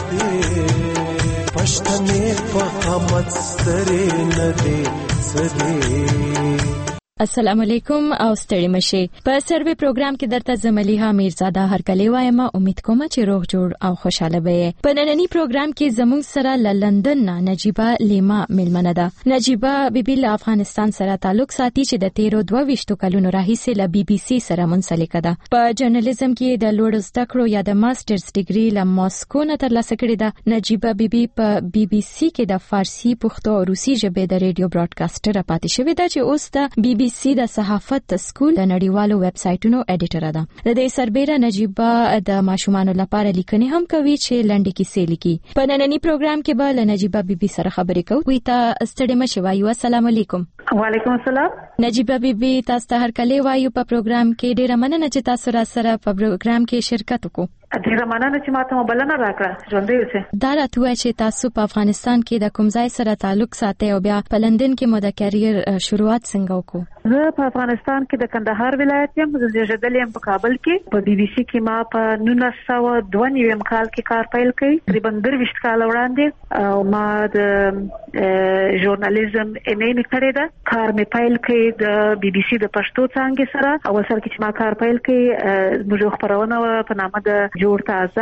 پښتنې په قامت ستري نه دي سدي. السلام علیکم او ستړي مشه. په سروي پروګرام کې درته زملیحه میرزاده هر کله وایم. امید کوم چې روغ جوړ او خوشاله به. په نننی پروګرام کې زموږ سره ل لندن نه نجيبه لیما ملمنه ده. نجيبه بیبي له افغانستان سره تعلق ساتي چې د تیرو دوه ویشتو کلونو راهیسې له بي بي سي سره منسلک ده. په جرنالیزم کې د لوړ زده کړو یا د ماسترز ډیګري له ماسکو نه ترلاسه کړې ده. نجيبه بیبي په بي بي سي کې د فارسی، پښتو او روسي ژبې د ریډیو براډکاسټر پاتې شوې ده چې اوس د بي بي سي د صحافت سکول د نړیوالو ویب سایټونو اډیټر ده. د دې سربېره نجيبه د ماشومانو لپاره لیکنې هم کوي چې لنډې کیسې لیکي. په نننی پروګرام کې به له نجيبه بیبي سره خبرې کوو. وي ته ستړي مشه. وایو السلام علیکم. وعلیکم السلام. نجيبه بیبي تاسو ته هر کله وایو په پروګرام کې ډیره مننه چې تاسو را سره په پروګرام کې شرکت وکړو. ډیره مننه چې ماته مبلنه راکړه. ژوندۍ اوسه. دا راته چې تاسو په افغانستان کې د کوم ځای سره تعلق ساتي او بیا په لندن کې مو د کیریر شروعات څنګه وکړو؟ زه په افغانستان کې د کندهار ولایت یم. زه زیږیدلې یم په کابل کې. په بي بي سي کې ما په نولس سوه دوه نوي کال کې کار پیل کړ. تقریبا درویشت کال وړاندې او ما د ژورنالیزم ایم ای مې کړې ده. کار مې پیل کړ د بي بي سي د پښتو څانګې سره. اول سر کې چې ما کار پیل کړ موږ خبرونه په نامه د جوړ تازه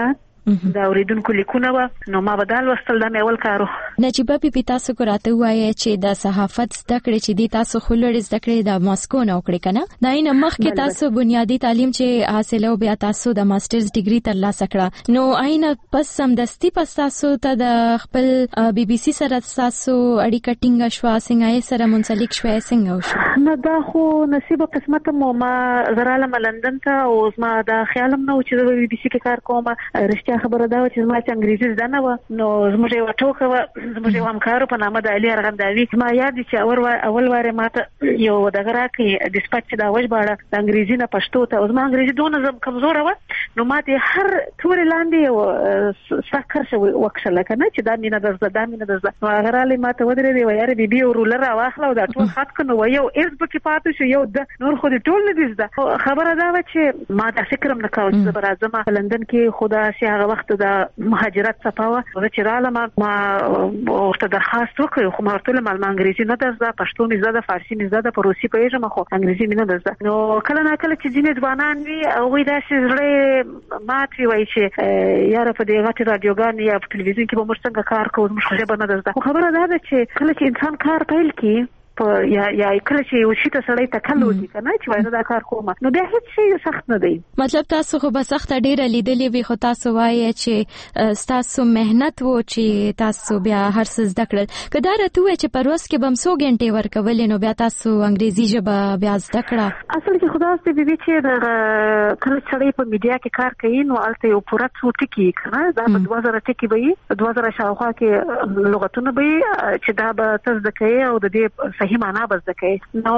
دا اوریدونکو لیکونه و نو ما بدل وستل د میول کارو. نجيبه بي تاسو کو راته وایي چې د صحافت زده کړې چې دی تاسو خلوړ زده کړې د ماسکو نه وکړې کنه دا نه مخکې تاسو بنیادی تعلیم چې حاصلو بیا تاسو د ماسترز ډیګري ترلاسه کړه نو عین پس سمدستي پس تاسو ته د خپل بي بي سي سره تاسو اړیکه ټینګه شو څنګه سره منسلک شوه څنګه وشو؟ نو دا خو نصیب قسمت مو ما زرالم لندن ته او ما دا خیالم نو چې د بي بي سي کې کار کوم رښتیا خبره دا چې ما چې انګریزي زده نه و نو زموږ یو ټوکه و زموږ یو همکارو په نامه د علي ارغنداوي ما یاد چې اول اول واره ماته یو دغه راکې ډیسپاچ دا وژباړه د انګریزي نه پښتو ته او ما انګریزي دونه کمزور و نو ماته هر تور لاندې سکر شو وکړه کنه چې دا مینه درځه دا مینه درځه نو هغه رالی ماته ودرې دی وایره بي بي او رولر واخله او دا ټول خط کنه و یو اس بکی پاتې شو یو د نور خو دې ټول نه دي خبره دا و چې ما دا فکرم نه کاوه چې برازم لندن کې خدا سي هغه وخت د مهاجرت صفاوه او چې رااله ما ما ورته درخواست وکړ خو ما ورته ما انګریزي نه درځه پښتو مې زده فارسی مې زده په روسي پیژم خو انګریزي مې نه درځه نو کله نه کله چې ځینې ځوانان وي او وي دا چې زړه ماتي وایي چې یاره په دې غټ رادیوګان یا په تلویزیون کې به موږ څنګه کار کوو موږ خو ژبه نه درځه خبره دا ده چې کله چې انسان کار پیل کړي په یا یا کله چې یو شي ته سړی تکلو دي کنه چې وایي دا کار کوم نو بیا هیڅ شي سخت نه دی مطلب تاسو خو به سخت ډیره لیدلې وي خو تاسو وایي چې تاسو مهنت وو چې تاسو بیا هر څه زده کړل کله راته وایي چې پروس کې بم سو غنټه ورکول نو بیا تاسو انګریزي ژبه بیا زده کړه اصل کې خدا ستې بي بي چې کله سړی په میډیا کې کار کوي نو البته یو پوره څو ټکی کنه دا په دوه زره ټکی به دوه زره شاوخوا کې لغتونه به چې دا به تاسو د کوي او د دې صحیح معنا بس دکې نو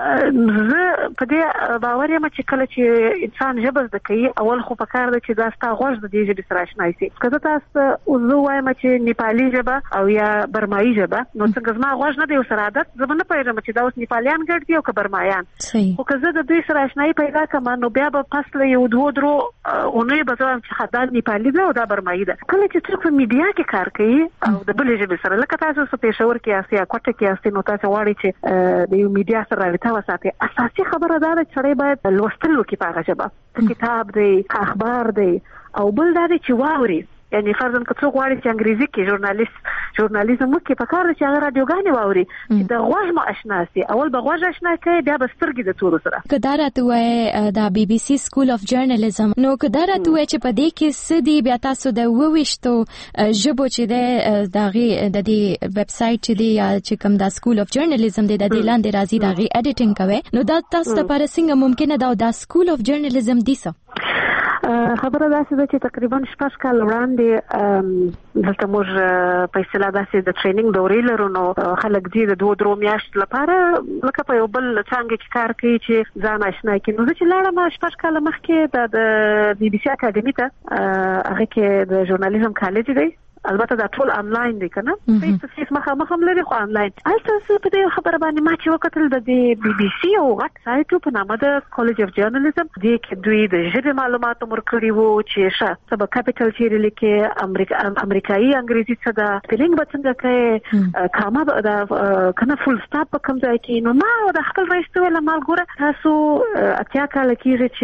زه په دې باور یم چې کله چې انسان ژبه زده کوي اول خو په کار ده چې دا ستا غوږ د دې ژبې سره آشنای شي که زه تاسو زه وایم چې نیپالي ژبه او یا برمایي ژبه نو څنګه زما غوږ نه دی ورسره عادت زه به نه پوهېږم چې دا اوس نیپالیان ګډ دي او که برمایان خو که زه د دوی سره آشنایي پیدا کړم نو بیا به پس له یو دوو درو اونیو به زه وایم چې دا نیپالي ده او دا برمایي ده کله چې څوک په میډیا کې کار کوي او د بلې ژبې سره لکه تاسو په پېښور کې یاستئ یا کوټه کې یاستئ نو تاسو غواړئ چې د یو میډیا سره راوته وساتي اساسي خبره دا ده چې باید لوستل وکړي په هغه ژبه کتاب دی اخبار دی او بل دا چې واوري یعنی فرضاً که څوک غواړي چې انګریزي کې ژورنالیست ژورنالیزم وکړي په کار چې هغه رادیوګانې واوري چې د غوږ مو آشنا سي اول به غوږ آشنا کوي بیا به سترګې د تورو سره که دا راته وایي د بي بي سي سکول اف جرنالیزم نو که دا راته وایي چې په دې کې څه دي بیا تاسو د اوویشتو ژبو چې دی د هغې د دې ویب سایټ چې دی یا چې کوم دا سکول اف جرنالیزم دی د دې لاندې راځي د هغې اډیټینګ کوئ نو دا تاسو لپاره څنګه ممکنه ده او دا سکول اف جرنالیزم دی څه خبره داسې ده چې تقریبا شپږ کال وړاندې دلته موږ په اصطلاح داسې د ټریننګ دورې لرو نو خلک دي د دوه درو میاشتو لپاره لکه په یو بل څانګه کې کار کوي چې ځان آشنا کړي نو زه چې لاړم شپږ کاله مخکې د بي بي سي اکاډمي ته هغه کې د ژورنالیزم کالج دی البته دا ټول انلاین دی کنه فیس ټو فیس مخه مخه لري خو انلاین البته څه په دې خبره باندې ما چې وکتل د دې بي بي سي او غټ سایټ په نامه د کالج اف جرنالیزم دې کې دوی د ژبې معلومات مرکړي وو چې ښه سبا کاپیټل چې لیکي امریکا امریکایي انګریزي څه دا سپیلینګ به څنګه کوي کامه دا کنه فول سټاپ په کوم ځای کې نو ما د خپل رئیس ته ویل ما ګوره تاسو اتیا کال کېږي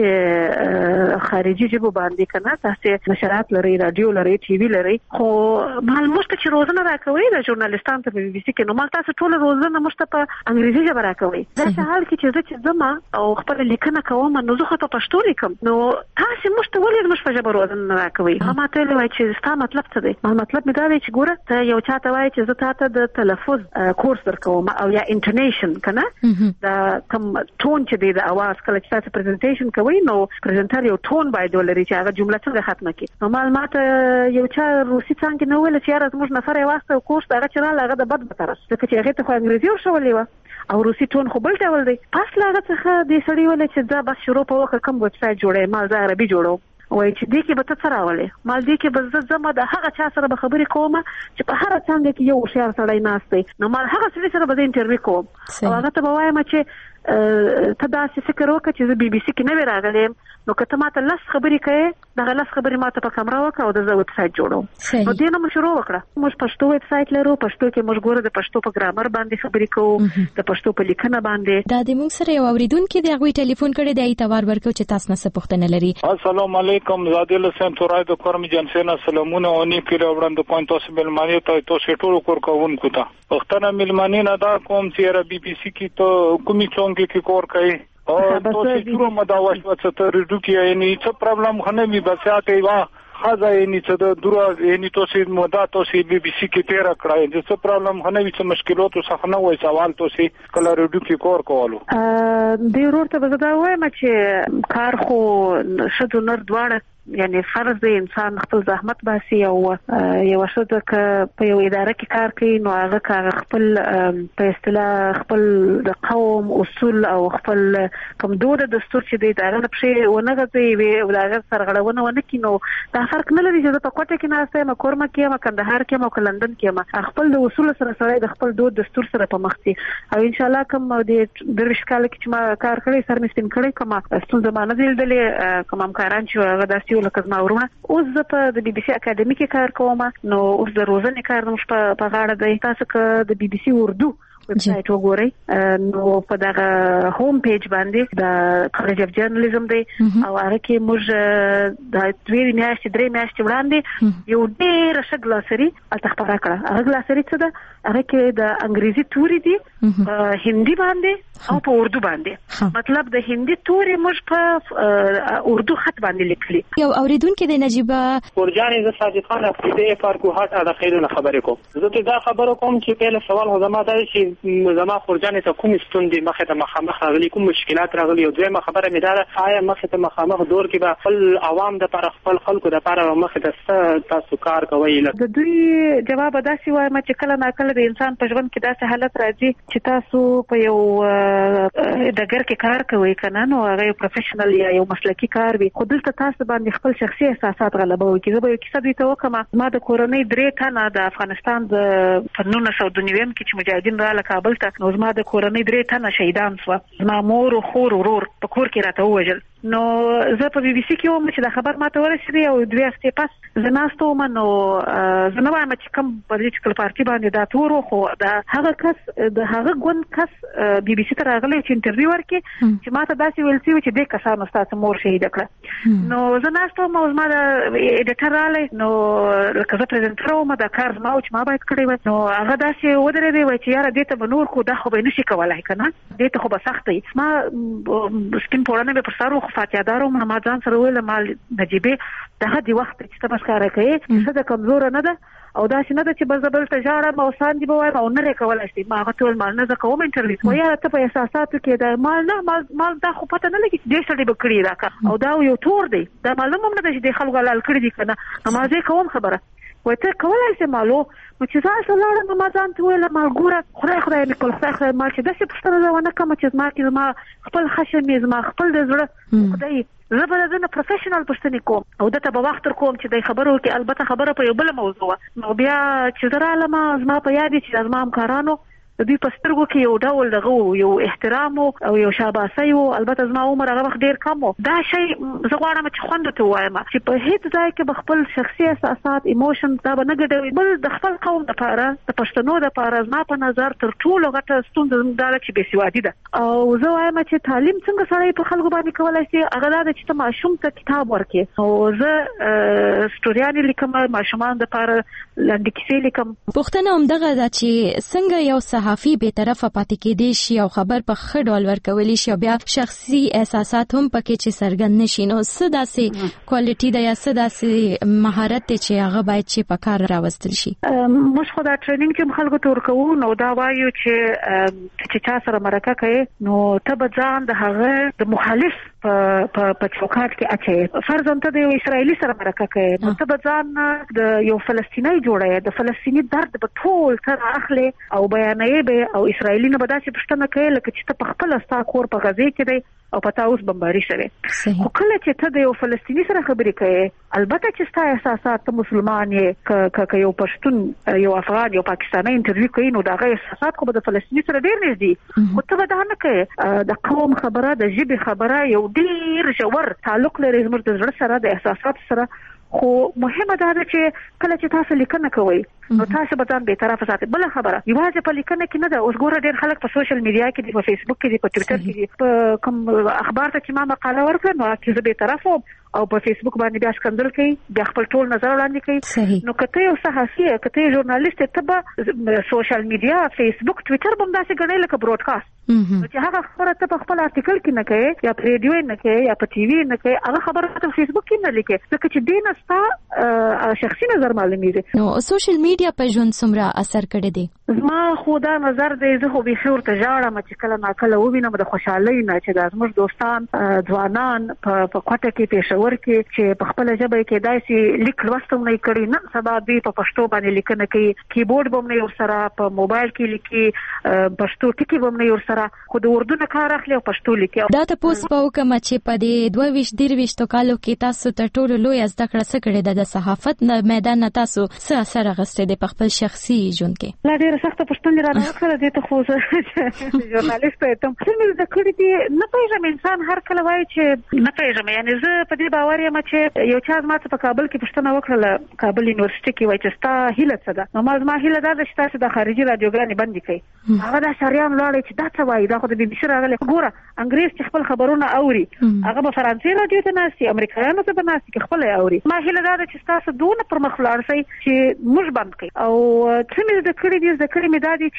چې خارجي ژبه باندې کنه تاسو نشرات لري رادیو لري ټي وي لري خو معلومات چې روزنه راکوي د ژورنالیستانو ته په بي بي سي کې نو مال تاسو ټول روزنه مشته په انګریزي ژبه راکوي دا حال کې چې زه چې زما او خپل لیکنه کوم نو زه خو په پښتو لیکم نو تاسو مشته ولې مش په ژبه روزنه راکوي ما ته وایي چې ستا مطلب څه دی ما مطلب مې دا دی چې ګوره ته یو چاته وایي چې زه تاسو د تلفظ کورس درکوم او یا انټونیشن کنه دا کوم ټون چې دی د اواز کله چې تاسو پریزنټیشن کوي نو پریزنټر یو ټون باید ولري چې هغه جمله څنګه ختمه کړي نو معلومات یو چا روسي څنګه نو ول چې راز موږ نفر واسطه کورس دا چې را لغه د بد بترس ځکه چې هغه ته خو انګریزي ورشولې و او روسي ټون خو بل ډول دی پس لاغه څخه د سړی ول چې دا بس شروع په وخت کوم ویب سټ جوړې مال دا عربي جوړو وای چې دې کې به ته سره ولې مال دې کې به زما د هغه چا سره به خبرې کوم چې په هر څنګه کې یو شعر سړی ناشته نو مال هغه سړي سره به انټرویو کوم او هغه ته به وایم چې ته دا څه فکر وکړه چې زه بي بي سي کې نه راغلم نو کته ماته لاس خبرې کوي دا لاس خبرې ماته په کمره وکړه او د زه ویب سایت جوړو نو دې نه مو شروع وکړه موږ پښتو ویب سایت لرو پښتو کې موږ ګوره د پښتو په ګرامر باندې خبرې کوو د پښتو په لیکنه باندې دا د موږ سره یو اوریدونکو دی هغه ټلیفون کړی دی ایتوار ورکو چې تاسو نه څه پوښتنه لري. السلام علیکم زادل حسین تورای د کورم جنسینا سلامونه او نیک لري وړاندې کوم تاسو ملمانه ته تاسو ټول کور کوونکو ته وختونه ملمانه نه دا کوم چې را بي بي سي کې ته کومي څنګه کې کور کوي او تاسو شروع مداوښ وڅته ردو کې یعنی څه پرابلم خنه می بساته وا خزه یعنی څه د دورا یعنی تاسو مدا تاسو بي بي سي کې تیر کړای د څه پرابلم خنه وي څه مشکلات څه نه وای سوال تاسو کله ردو کې کور کولو ا د ورته بزدا وایم چې کار خو شدو نر دواړه یعنی فرض دی انسان خپل زحمت باسي او یو شته ک په یو اداره کې کار کوي نو هغه کار خپل په اصطلاح خپل د قوم اصول او خپل کوم دود دستور چې دی دا نه پښې ونه غځي وي او دا سرغړونه ونه کینو دا فرق نه لري چې په کوټه کې ناسته ما کورما کې ما کندهار کې ما لندن کې ما خپل د اصول سره سره د خپل دود دستور سره په مخ دي او ان شاء الله کوم د درویش کال کې چې ما کار کړی سر مستین کړی کوم ستون زمانه دل دلې کوم کاران چې هغه داسې لکه ما ورونه اوس زه په د بي بي سي اکیډمي کې کار کوم نو اوس د روزنې کار نوم په غاړه دی تاسو که د بي بي سي اردو ویب سایت وګورئ نو په دغه هوم پیج باندې د کالج اف جرنالیزم دی او هغه کې موږ د دوی میاشتې درې میاشتې وړاندې یو ډېر ښه ګلاسري التخبره کړه هغه ګلاسري څه ده هغه کې د انګریزي توري دي هندي باندې او په اردو باندې مطلب د هندي توري موږ په اردو خط باندې لیکلي یو اوریدونکو د نجيبه ورجانې ز صادق خان ابتدائي فارکوهات اړه خیرونه خبرې کوم زه ته دا خبرو کوم چې په سوال هو زما دا چې زما خورجانې ته کوم ستوندې مخه ته مخامخ راغلي کوم مشکلات راغلي او دویمه خبره مې دا آیا مخه ته مخامخ دور کې به خپل عوام د پر خپل خلکو د پر مخه ته تاسو کار کوي د دوی جواب داسې وایم چې کله ناکله د انسان په ژوند کې داسې حالت راځي چې تاسو په یو ډګر کې کار کوي کنه نو هغه پروفیشنل یا یو مسلکي کار وي خو دلته تاسو باندې خپل شخصي احساسات غلبه وکړي زه به یو کیسه دوی ته وکړم ما د کورنۍ درې تنه د افغانستان د نولس سوه دوه نوي کې چې مجاهدین رااله کابل ته نو زما د کورنۍ درې تنه شهیدان شو زما مور او خور ورور په کور کې راته ووژل نو زه په بي بي سي کې وم چې دا خبر ماته ورسېدی او دوه هفتې پس زه ناسته وم نو زه نه وایم چې کوم پولیټیکل پارټي باندې دا تور خو دا هغه کس د هغه ګوند کس بي بي سي ته راغلی چې انټرویو ورکړي چې ماته داسې ویل شوي چې دې کسانو ستاسو مور شهیده کړه نو زه ناسته وم او زما د ایډیټر راغلی نو لکه زه پرزنټر وم دا کار زما و چې ما باید کړی وای نو هغه داسې ودرېدی وای چې یاره دې ته به نور خو دا خو به نشي کولی که نه دې ته خو به سخت وي ما سپین پوړنه مې پر سر و خو فاتحه ما ما ځان سره ویل ما نجيبه دغه دی وخت چې تاسو کار کوي څه د کمزور نه ده او دا چې نه ده چې بل ته ژاړم او ساندې به وایم او نه کولای شي ما هغه ټول مال نه زه کوم انټرویو وایي ته په احساساتو کې دا مال نه مال مال دا خو پته نه لګي چې دې سړی به کړی راکا او دا یو تور دی دا معلوم هم نه ده چې د خلکو لال کړی دي کنه نو ما زه کوم خبره وای ته کولای شي مالو نو چې ځان سره لاړم ما ځان ته ویل ما ګوره خدای خدای مې کول څه ما چې داسې پښتنه ونه کوم چې ما کې ما خپل خشم یې ما خپل د زړه خدای زه به د نه پروفیشنل پښتنې کوم او دته به وخت کوم چې د خبرو کې البته خبره په یو بل موضوع نو بیا چې درالم زما په یاد چې زما همکارانو د دوی په سترګو کې یو ډول دغه یو احترام او یو شاباسي او البته زما عمر هغه وخت ډیر کم و دا شی زه غواړم چې خوند ته وایم چې په هیڅ ځای کې به خپل شخصي احساسات ایموشن دا به نه ګډوي بل د خپل قوم لپاره د پښتنو لپاره زما په نظر تر ټولو غټه ستونزه دا چې بې سوادي ده او زه وایم چې تعلیم څنګه سره په خلکو باندې کولای شي هغه دا چې ماشوم ته کتاب ورکړي او زه سټوریان لیکم ماشومان لپاره لاندې کیسې لیکم پښتنه هم دغه دا چې څنګه یو صحافي به طرفه پاتې کېدی شي او خبر په ښه ډول ورکولی شي بیا شخصي احساسات هم پکې چې څرګند نشي نو څه داسې کوالټي ده یا څه داسې مهارت دی چې هغه باید چې په کار راوستل شي موږ خو دا ټریننګ چې خلکو ته ورکوو نو دا وایو چې چې چا سره مرکه کوي نو ته به ځان د هغه د مخالف په په چوکاټ کې اچي فرضاً ته د اسرایلی سره مرکه کوي نو ته به ځان د یو فلسطینی جوړه د فلسطینی درد په ټول تر اخلي او بیانې به او اسرایلی نه بداسي پښتنه کوي لکه چې ته په خپل استا کور په غزي کې دی او پتا اوس بمباري شوه خو کله چې ته د یو فلسطینی سره خبرې کوي البته چې ستا احساسات ته مسلمان یې ک یو پښتون یو افغان یو پاکستاني انټرویو کوي نو دا غي احساسات خو د فلسطینی سره ډیر نږدې خو ته به دا نه کوي د قوم خبره د ژبې خبره یو ډیر ژور تعلق لري زموږ د زړه سره د احساسات سره خو مهمه ده چې کله چې تاسو لیکنه کوئ نو تاسو به ځان به طرف ساتئ بل خبره یوازې په لیکنه کې نه ده اوس ګوره ډېر خلک په سوشل میډیا کې دي په فیسبوک کې دي په ټویټر کې دي په کوم اخبار ته چې ما مقاله ورکړه نو کې زه به طرف او په فیسبوک باندې بیا سکندل کوي بیا خپل ټول نظر وړاندې کوي نو کته یو صحافي کته یو ژورنالیست ته به سوشل میډیا فیسبوک ټویټر باندې څنګه غړي لکه براډکاسټ نو چې هغه خبره ته په خپل آرټیکل کې نه کوي یا په ریډیو نه کوي یا په ټي وي نه کوي هغه خبره ته فیسبوک کې نه لیکي ځکه چې دین استا شخصي نظر معلومیږي نو سوشل میډیا په ژوند څومره اثر کړی دی زما خدا نظر دی زه خو به خور ته ژاړم چې کله نا کله ووینم د خوشحالۍ نه چې د زموږ دوستان ځوانان په کوټه کې پېښور کې چې په خپل ژبه کې داسې لیک لوستم نه کړی نه سبا دوی په پښتو باندې لیکنه کوي کیبورډ به نه ور سره په موبایل کې لیکي پښتو ټکی به نه ور سره خو د اردو نه کار اخلي او پښتو لیکي دا تاسو په کوم چې په دې دوه ویشت ډیر وشتو کالو کې تاسو ته ټول لوی زده کړه څه کړې د صحافت نه میدان نه تاسو څه اثر غسته د خپل شخصي ژوند کې لا ډیر سخت پښتون را نه کړی دی ته خو ژورنالیست ته څنګه د کړي دی نه پېژم انسان هر کله وایي چې نه پېژم یعنی زه په دې باور یم چې یو چا ما ته په کابل کې پښتنه وکړه کابل یونیورسيټي کې وایي چې ستا هیله څه ده نو ما زما هیله ده چې تاسو د خارجي رادیوګانې بندي کړئ هغه دا شریان لاړې چې دا څه وایي دا خو د بي بي سي راغلی ګوره انګريز چې خپل خبرونه اوري هغه به فرانسې رادیو ته ناسي امریکایانو ته به ناسي خپل اوري ما هیله ده چې تاسو دونه پر مخ لاړ شئ چې موږ بند کړئ او څه مې د کړي دي د کړي مې دا دي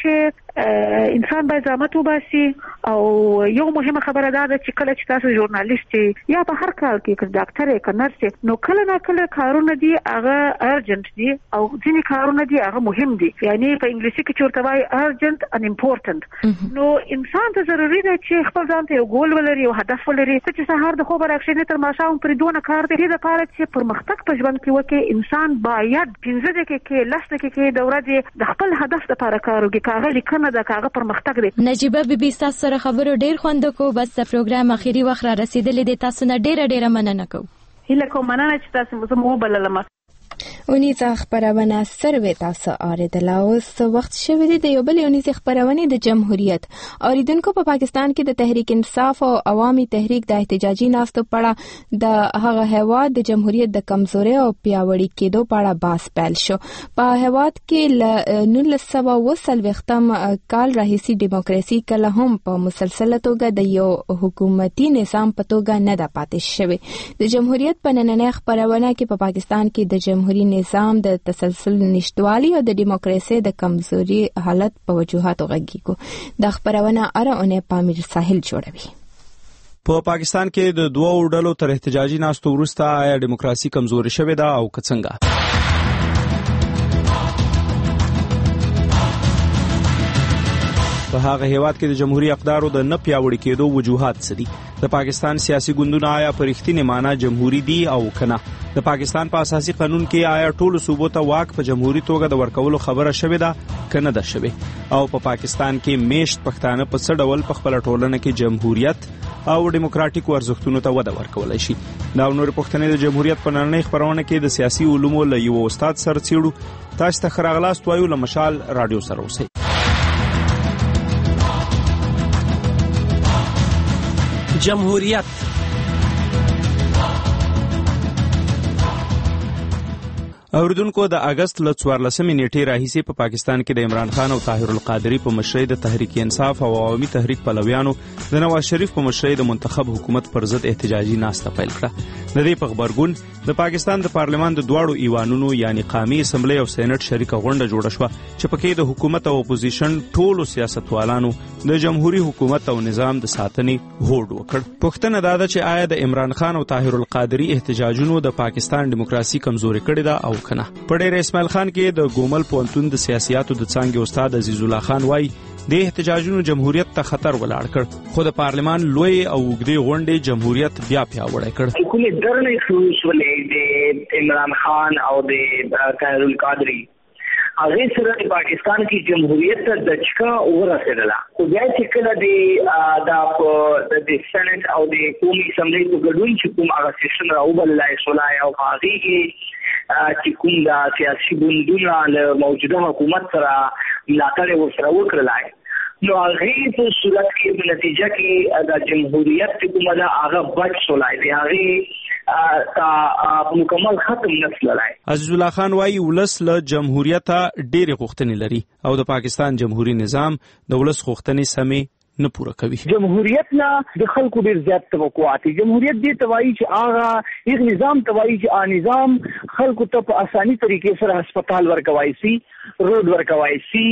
چې انسان باید زحمت وباسي او یو مهمه خبره ده چې کله چې تاسو ژورنالیست یا په هر کال کې که ډاکټر یې که نرس نو کله نه کله کارونه دي هغه ارجنټ دي او ځینې کارونه دي هغه مهم دي یعنی په انګلیسي کې چې ورته وایي ارجنټ ان امپورټنټ نو انسان ته ضروري ده چې خپل ځان ته یو ګول ولري یو هدف ولري چې سهار د خوب راکښېنې تر ماښام پورې دونه کار دی دې دپاره چې پرمختګ په ژوند کې وکړي انسان باید پنځه دقیقې کې لس دقیقې د ورځې د خپل هدف دپاره کار وکړي که هغه لیکنه ده که هغه پرمختګ دی نجیبه بیبي ستاسو سره خبرو ډېر خوند وکړو بس د پروګرام اخري وخت را رسېدلی دی تاسو نه ډېره ډېره مننه کوو هیله کوم مننه چې تاسو زه مو وبللم اونیزه خبرونه سروي تاسو اوریدله اوس وخت شوی دی د یو بل اونیزه خبرونه د جمهوریت اوریدونکو په پاکستان کې د تحریک انصاف او عوامي تحریک د احتجاجي ناستو پړه د هغه هواد د جمهوریت د کمزوري او پیاوړي کېدو پړه باس پیل شو په هواد کې ل نولس سوه اوه څلوېښتم کال راهیسي دیموکراسي کله هم په مسلسله توګه د یو حکومتي نظام په توګه نه ده پاتې شوې د جمهوریت په نننۍ خبرونه کې په پاکستان کې د جمهوریت نظام د تسلسل نشټوالي او د دیموکراسي د کمزوري حالت په وجوهاتو غږیږي د خبرونه ارونه پامیر ساحل جوړوي په پاکستان کې د دوه ډلو تر احتجاجي ناستو وروسته آیا دیموکراسي کمزوري شوې ده او که څنګه په هغه هیواد کې د جمهوریت اقدارو د نه پیاوړي کېدو وجوهات څه دي د پاکستان سیاسي ګوندونه آیا په رښتینې معنا جمهوریت دي او کنه د پاکستان په اساسي قانون کې آیا ټولو صوبو ته واک په جمهوریت توګه د ورکولو خبره شوې ده کنه ده شوې او په پاکستان کې میشت پښتانه په څه ډول په خپل ټولنه کې جمهوریت او دیموکراتیک ارزښتونو ته وده ورکولای شي دا نور پښتنې د جمهوریت په نړۍ خبرونه کې د سیاسي علومو له یو استاد سره څېړو تاسو ته خراغلاست وایو له مشال رادیو سره اوسئ جمهوریت اوریدونکو د اگست ل څوارلسمې نیټې راهیسې په پاکستان کې د عمران خان او طاهر القادری په مشرۍ د تحریک انصاف او عوامي تحریک پلویانو د نواز شریف په مشرۍ د منتخب حکومت پر ضد احتجاجي ناسته پیل کړه د دې په خبرګون د پاکستان د پارلمان د دواړو ایوانونو یعنی قومي اسمبلی او سېنات شریکه غونډه جوړه شوه چې پکې د حکومت او اپوزیشن ټولو سیاستوالانو د جمهوریت حکومت او نظام د ساتنې هوډ وکړ پوښتنه دا ده چې آیا د عمران خان او طاهر القادری احتجاجونو د پاکستان دیموکراسي کمزوري کړې ده او کنه په ډېر اسماعیل خان کې د ګومل پوهنتون د سیاسياتو د څانګې استاد عزیز الله خان وایي د احتجاجونو جمهوریت ته خطر ولاړ کړ خو د پارلمان لوی او اوږدې غونډې جمهوریت بیا پیاوړی کړ کومې درنې شروع شولې د عمران خان او د طاهر القادری هغه سره د پاکستان کې جمهوریت ته د چکا ورسېدله. خو بیا چې کله د د د سېنات او د قومي اسمبلی په ګډون چې کوم هغه سیشن راوبللای سولای او هغه چې کوم د سیاسي ګوندونو له موجوده حکومت سره ملاتړ ورسره وکړلای، نو هغه په صورت کې په نتیجه کې د جمهوریت کومه د هغه بچ سولای دی، هغه تا مکمل ختم نسلای. عزیز الله خان وايي ولس له جمهوریت ډېر غوښتنې لري او د پاکستان جمهوریت نظام د ولس غوښتنې سمې نه پوره کوي. جمهوریت نه د خلکو ډیر زیات توقعات دي. جمهوریت دې توایي چې هغه یک نظام توایي چې ا نظام خلکو ته په اساني طریقې سره هسپتال ورکوي سي، روډ ورکوي سي،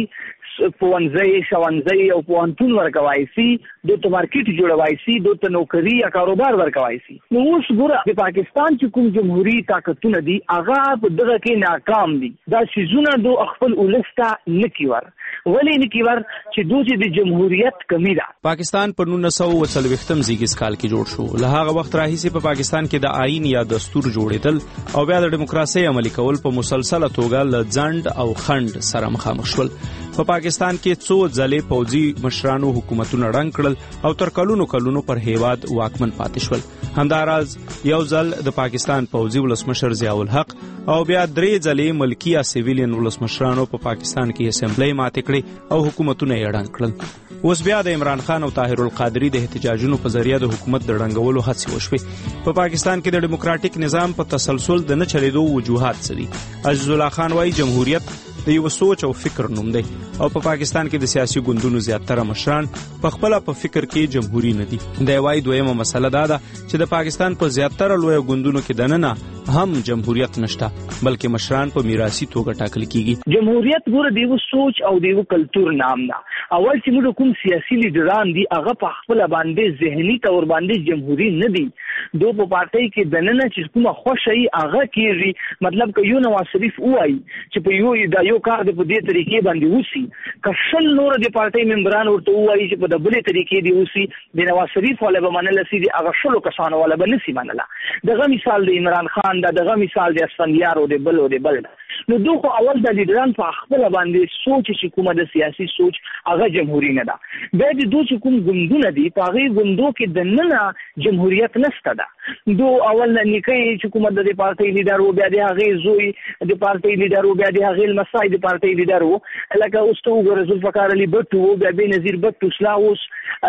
پوانځي شوانځي او پوانتون ورکوي سي، د تو مارکیټ جوړوي سي، د تو نوکری یا کاروبار ورکوي سي. نو اوس ګوره د پاکستان چې کوم جمهوریت طاقتونه دي هغه په دغه کې ناکام دي. دا شیزونه دو خپل ولستا نکیور ولی نکیور چې دوی د جمهوریت کمی ده. پاکستان په نولس سوه څلوېښتم زیږیز کال کې جوړ شو. له هغه وخت راهیسې په پاکستان کې د آئین یا دستور جوړېدل او بیا د دیموکراسي عملي کول په مسلسله توګه له ځنډ او خنډ سره مخامخ شول. په پاکستان کې څو ځلې پوځي مشرانو حکومتونه ړنګ کړل او تر کلونو کلونو پر هیواد واکمن پاتې شول. همداراز یو ځل د پاکستان پوځي ولسمشر ضیاء الحق او بیا درې ځلې ملکی یا سیویلین ولسمشرانو په پاکستان کې اسمبلی ماتې کړې او حکومتونه یې ړنګ کړل. اوس بیا د عمران خان او طاهر القادری د احتجاجونو په ذریعہ د حکومت د ړنګولو هڅې وشوې. په پاکستان کې د دیموکراتیک نظام په تسلسل د نه چلیدو وجوهات څه دي؟ عزیز الله خان وايي جمهوریت د یو سوچ او فکر نوم دی او په پاکستان کې د سیاسي ګوندونو زیاتره مشران په خپل په فکر کې جمهوریت نه دي. د وايي دویمه مسله دا ده چې د پاکستان په زیاتره لوی ګوندونو کې دننه هم جمهوریت نشته بلکې مشران په میراثي توګه ټاکل کیږي. جمهوریت ګوره دیو سوچ او دیو کلچر نام نه. اول چې موږ کوم سیاسي لیډران دي هغه په خپل باندې ذهني تور باندې جمهوریت نه دي. دو په پارټي کې دننه چې کومه خوشي هغه کیږي، مطلب که یو نواز شریف وایي چې په یو د یو کار د په دې طریقې باندې وسی، که شل نور د پارټي ممبران ورته وایي چې په د بلې طریقې دی وسی، د نواز شریف ولا به منل سي دي هغه شلو کسانو ولا به نسی منله. دغه مثال د عمران خان دا دغه مثال د اسفندیار او د بل او د بل. نو دوه اول د لیډران په خپل باندې سوچ چې کومه د سیاسي سوچ هغه جمهوریت نه ده. بیا د دوه چې کوم ګوندونه دي په هغه ګوندو کې دننه جمهوریت نشته ده. دو اول نه نکي چې کومه د پارټي لیډر او بیا د هغه زوی د پارټي لیډر او بیا د هغه مسای د پارټي لیډر او لکه اوس ته وګوره ذوالفقار علي بټو او بیا بنظیر بټو سلاوس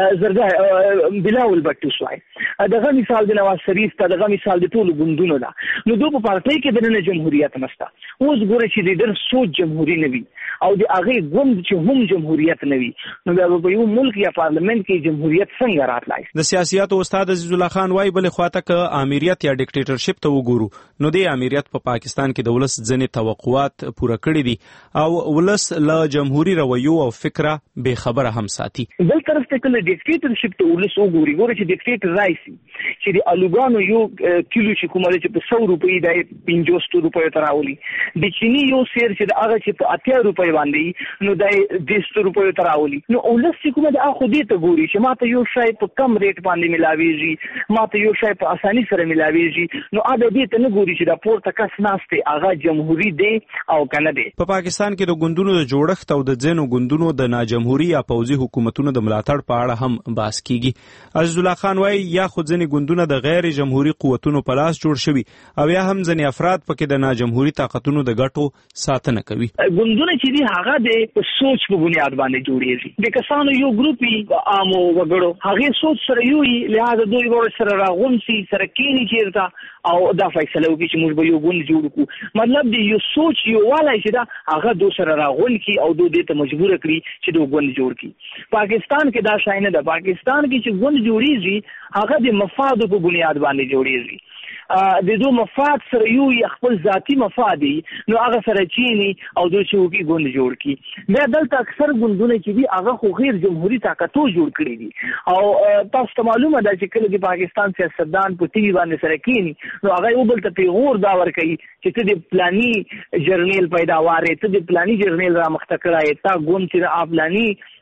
زردا بلاول بټو شوای. دغه مثال د نواز شریف ته دغه مثال د ټولو ګوندونو ده. نو دوه په پارټي کې دننه جمهوریت نشته. اوس ګوره چې لیډر سوچ جمهوریت نه وي او د هغه ګوند چې هم جمهوریت نه وي نو بیا په یو ملک یا پارلیمنت کې جمهوریت څنګه راتلای؟ د سیاستو استاد عزیز الله خان وايي بل خواته ک امیریت یا ډیکټیټرشپ ته وګورو نو د امیریت په پاکستان کې د ولس ځنې توقعات پوره کړي دي او ولس له جمهوریت رویو او فکره به خبره هم ساتي. بل طرف ته کله ډیکټیټرشپ ته ولس وګوري ګوره چې ډیکټیټر راشي چې د الوګانو یو کیلو چې کومه چې په سو روپۍ د پنځوس روپۍ تر راولي، د چینی یو سیر چې د هغه چې په اتیا روپۍ باندې نو د دېرش روپۍ تر راولي. نو ولس چې کومه د اخو دې ته ګوري چې ماته یو شی په کم ریټ باندې ملاويږي، ماته یو شی په اساني سره ملاويږي، نو اده دې ته نه ګوري چې د پورته کس ناشته هغه جمهوریت دی او کنه دی. په پاکستان کې د ګوندونو د جوړښت او د ځینو ګوندونو د ناجمهوري یا پوځي حکومتونو د ملاتړ په اړه هم بحث کیږي. عزیز الله خان وايي یا خو ځینې ګوندونه د غیر جمهوري قوتونو په لاس جوړ شوي او یا هم ځینې افراد پکې د ناجمهوري طاقتونو د ګټو ساتنه کوي. ګوندونه چې دي هغه د سوچ په بنیاد باندې جوړیږي. د کسانو یو ګروپي عامو وګړو هغه سوچ سره یو لہذا دوی ور سره راغون سي سره کینی چیرته او دا فیصله وکړي چې موږ به یو ګوند جوړ کړو. مطلب دی یو سوچ یو والای چې دا هغه دو سره راغون کی او دو دې ته مجبور کړي چې دو ګوند جوړ کړي. پاکستان کې دا شای نه ده. پاکستان کې چې ګوند جوړیږي هغه د مفاد په بنیاد باندې جوړیږي. د دوه مفاد سره یو خپل ذاتی مفادي نو هغه سره چینی او دوی چې وکی ګوند جوړ کی. مې دلته اکثر ګوندونه چې دي هغه خو غیر جمهوریت طاقتو جوړ کړی دي او تاسو ته معلومه ده چې کله د پاکستان سیاستدان په ټي وي باندې سره کینی نو هغه یو بل ته پیغور دا ور کوي چې ته د پلاني جرنیل پیداوار ته د پلاني جرنیل را مخته کړای تا ګوند چې د پلاني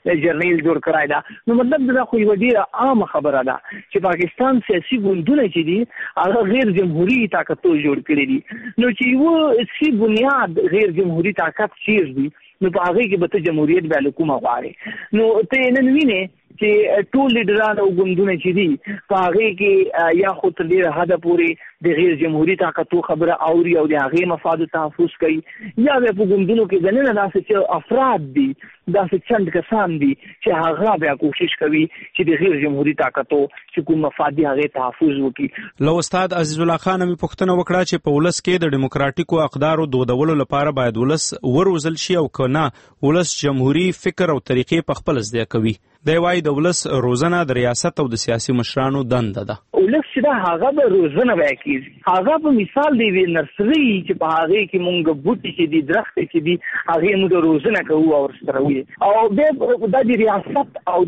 جرنیل جوړ کړای دا. نو مطلب دا خو یو ډیره عامه خبره ده چې پاکستان سیاسي ګوندونه چې دي هغه غیر جمهوري طاقتو جوړ کړي دي. نو چې یو سی بنیاد غیر جمهوری طاقت چیز دی نو په هغه کې به ته جمهوریت به حکومت غواړي. نو ته نن وینې چې ټول لیډران او ګوندونه چې دي په هغه کې یا خو تر ډیره حده پورې د غیر جمهوری طاقتو خبره اوري او د هغه مفاد تحفظ کوي، یا به په ګوندونو کې ځنه داسې چې افراد دي داسې چند کسان دي چې هغه بیا کوشش کوي چې د غیر جمهوری طاقتو چې کوم مفاد هغه تحفظ وکړي. لو استاد عزیز الله خان می پوښتنه وکړه چې په ولس کې د دیموکراتیکو اقدارو دودولو لپاره باید ولس وروزل شي او کنه ولس جمهوری فکر او طریقې په خپل زده کوي. دی وايي د ولس روزنه د ریاست او د سیاسي مشرانو دنده ده. ولس چې دا هغه به روزنه وکړي، هغه په مثال دی وی نرسري چې په هغه کې مونږ بوټي چې دي درخت چې دي هغه موږ روزنه کوو او سره وي او د ریاست او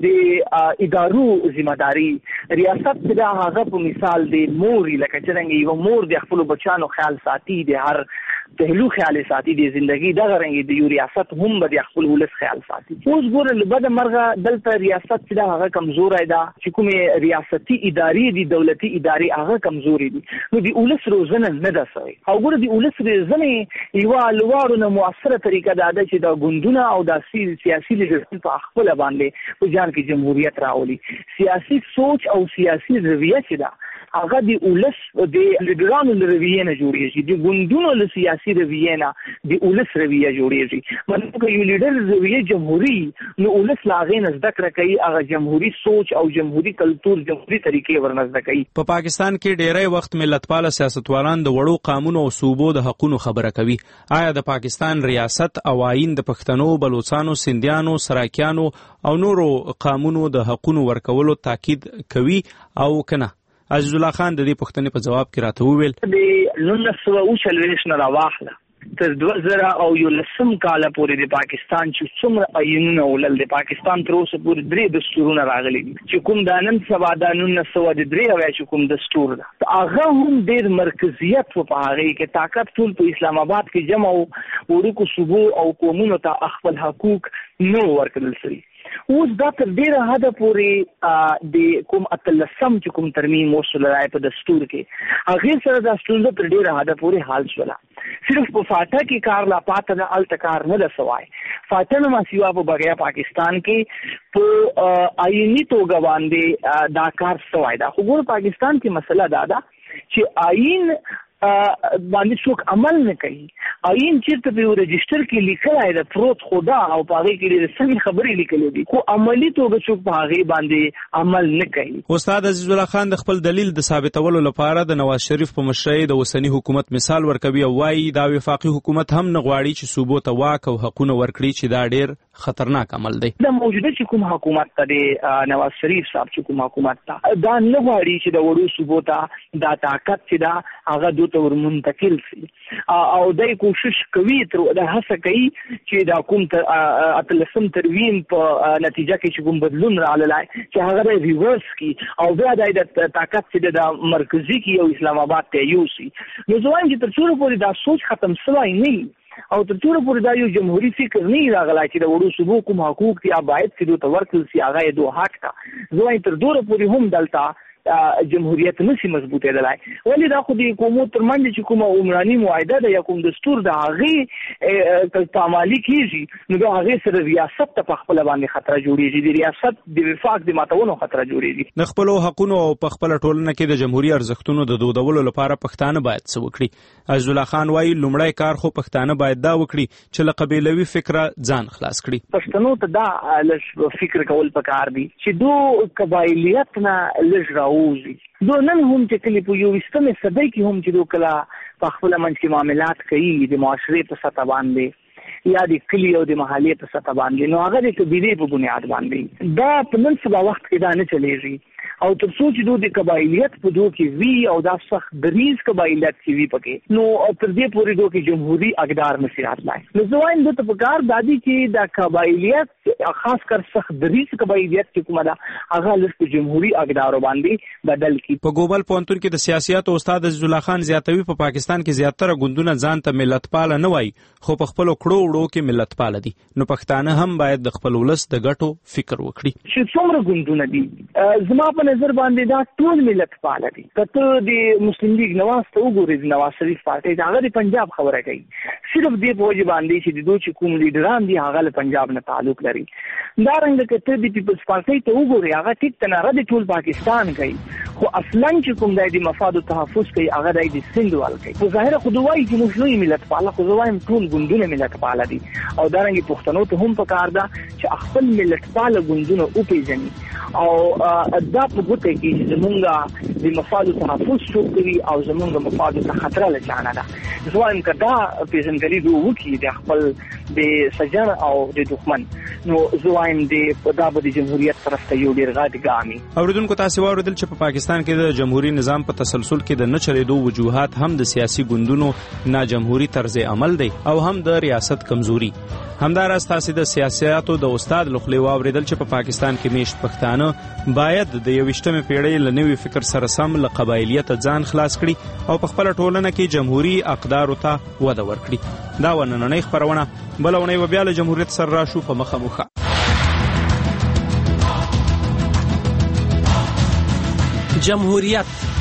د ادارو ذمہداري. ریاست دا هغه په مثال دی مور لکه څنګه یو مور د خپل بچانو خیال ساتي، د هر پهلو خیال ساتي د ژوندۍ د غرنګ د یو ریاست هم د خپل ولس خیال ساتي. اوس ګوره لبد مرغه دلته ریاست چې دا هغه کمزورای ده چې کومه ریاستي ادارې دي دولتي ادارې هغه کمزوري دي. نو د ولس روزنه نه ده سوی او ګوره د ولس روزنه یو لوړو نه موثره طریقه ده چې دا ګوندونه او د سیاسي لیډرشپ په خپل باندې په ځان کې جمهوریت راولي. سیاسي سوچ او سیاسي رویه چې ده هغه د ولس د لیډرانو رویه نه جوړیږي، د ګوندونو له سیاسي رویه نه د ولس رویه جوړیږي. مطلب یو لیډر رویه جمهوری نو ولس لاغې نه زده کړه کوي، هغه جمهوری سوچ او جمهوری کلتور جمهوری طریقې ورنزده کوي. په پا پاکستان کې ډیری وخت ملتپاله سیاستوالان د وړو قانونو او صوبو د حقوقو خبره کوي. آیا د پاکستان ریاست او آئین د پښتنو، بلوچستانو، سندیانو، سراکیانو او نورو قانونو د حقوقو ورکولو تاکید کوي او کنه؟ عزیز الله خان د دې پوښتنې په جواب کې راته وویل د نولس سوه اووه څلوېښت نه راواخله تر دوه زره او یولسم کاله پورې د پاکستان چې څومره آیینونه ولل د پاکستان تر اوسه پورې درې دستورونه راغلي چې کوم د نن سبا د نولس سوه د درې اویا چې کوم دستور ده هغه هم ډېر مرکزیت په هغه کې طاقت ټول په اسلام آباد کې جمع او وړوکو صوبو او قومونو ته خپل حقوق نه ورکړل شوي. اوس دا تر ډیره حده پورې د کوم اتلسم چې کوم ترمیم وشول راځي په دستور کې هغه سره د ستونزې تر ډیره حده پورې حل شول. صرف په فاټا کې کار لا پاتې نه الته کار نه ده سوای. فاټا نه مسیوا په بغیا پاکستان کې په آئینی توګه باندې دا کار سوای دا. خو ګور پاکستان کې مسله دا ده چې آئین باندې څوک عمل نه کوي. آئین چیرته په رجستر کې لیکلای ده پروت خدا او په هغه کې د سمې خبرې لیکلې دي خو عملی توګه څوک په هغه باندې عمل نه کوي. استاد عزیز الله خان د خپل دلیل د ثابتولو لپاره د نواز شریف په مشرۍ د اوسنی حکومت مثال ورکوي او وايي دا وفاقي حکومت هم نه غواړي چې صوبو ته واک او حقونه ورکړي چې دا ډیر خطرناک عمل دی. د موجوده چې کوم حکومت ته د نواز شریف صاحب چې کوم حکومت ته دا نه غواړي چې د وړو صوبو ته دا طاقت چې دا هغه ته ورمنتقل شي او دای کوشش کوي تر د هڅه کوي چې دا کوم اتلسم تروین په نتیجه کې چې کوم بدلون راغلی چې هغه ریورس کی او بیا د طاقت چې د مرکزی کې او اسلام آباد ته یوسي. نو ځوان چې تر څو پورې دا سوچ ختم شوی نه او تر څو پورې دا یو جمهوریت فکر نه راغلی چې د وړو صوبو کوم حقوق دي باید چې دوی ته ورکړل شي هغه دوه حق تا ځوان تر دوه پورې هم دلته جمهوریت نشي مضبوطېدلای. ولې دا خو د حکومت ترمنځ چې کومه عمراني معاهده ده یا کوم دستور د هغې تعاملي کېږي نو د هغې سره ریاست ته په خپله باندې خطره جوړېږي، د ریاست د وفاق د ماتولو خطره جوړېږي. د خپلو حقونو او په خپله ټولنه کې د جمهوري ارزښتونو د دودولو لپاره پښتانه باید څه وکړي؟ عزیز الله خان وایي لومړی کار خو پښتانه باید دا وکړي چې له قبیلوي فکره ځان خلاص کړي. پښتنو ته دا لږ فکر کول پکار دي چې دو قبایلیت نه لږ راو دو نن هم چې کلی په یو ویشتمې صدۍ کې هم چې دو کله په خپله منځ کې معاملات کوي د معاشرې په سطح باندې یا د کلي او د محلې په سطح باندې نو هغه د قبیلې په بنیاد باندې دا په نن سبا وخت کې دا نه چلیږي. او تر څو چې دوی د قبایلیت په دوه کې وی او دا سخت دریز قبایلیت کې وی پکې نو تر دې پورې دوی کې جمهوریت اقدار نصيحت لای نو زوایم د تپکار دادی چې دا قبایلیت خاص کر سخت دریز قبایلیت چې کومه دا هغه لږ جمهوریت اقدار باندې بدل کی په ګوبل پونتون کې د سیاست استاد عزیز الله خان زیاتوي په پاکستان کې زیاتره ګوندونه ځان ته ملت پال نه وای خو په خپل کړو وړو کې ملت پال دي نو پښتانه هم باید د خپل ولس د ګټو فکر وکړي چې څومره ګوندونه دي زما په نظر باندې دا ټول ملت پال دي کته د مسلم لیگ نواز ته وګورئ نواز شریف پارټي دا هغه د پنجاب خبره کوي صرف دې په وجه باندې چې د دوی چې کوم لیډران دي هغه له پنجاب نه تعلق لري دا رنګ کته د پیپلز پارټي ته وګورئ هغه ټیک تناره د ټول پاکستان کوي خو اصلا چې کوم د مفاد او تحفظ کوي هغه د سندوال کوي په ظاهر خدوای چې موږ نوې ملت پال خو زوایم ټول ګوندونه ملت پال دي او دا رنګ پښتنو ته هم پکار ده چې خپل ملت پال ګوندونه او پیژني او دا په ګوته کې چې زمونږ د مفاد او تحفظ شو کوي او زمونږ مفاد ته خطر لچانه ده زوایم کدا پیژنګری دوه وکي د خپل د سجن او د دښمن نو زوایم د د جمهوریت طرف ته یو ډیر غاټ ګامي اوریدونکو تاسو واردل چې په پاکستان کې د جمهوریت نظام په تسلسل کې د نه چلیدو وجوهات هم د سیاسي ګوندونو نا جمهوریت طرز عمل دی او هم د ریاست کمزوري همداراز تاسو د سیاستو د استاد لخوا واوریدل چې په پاکستان کې میشت پښتانه باید د یوشتمه پیړۍ له نوې فکر سره سم له قبایلیت ځان خلاص کړي او په خپل ټولنه کې جمهوریت اقدار ته وده ورکړي دا ونننۍ خبرونه بلونه و بیا له جمهوریت سره راشو په مخه مخه جمهوریت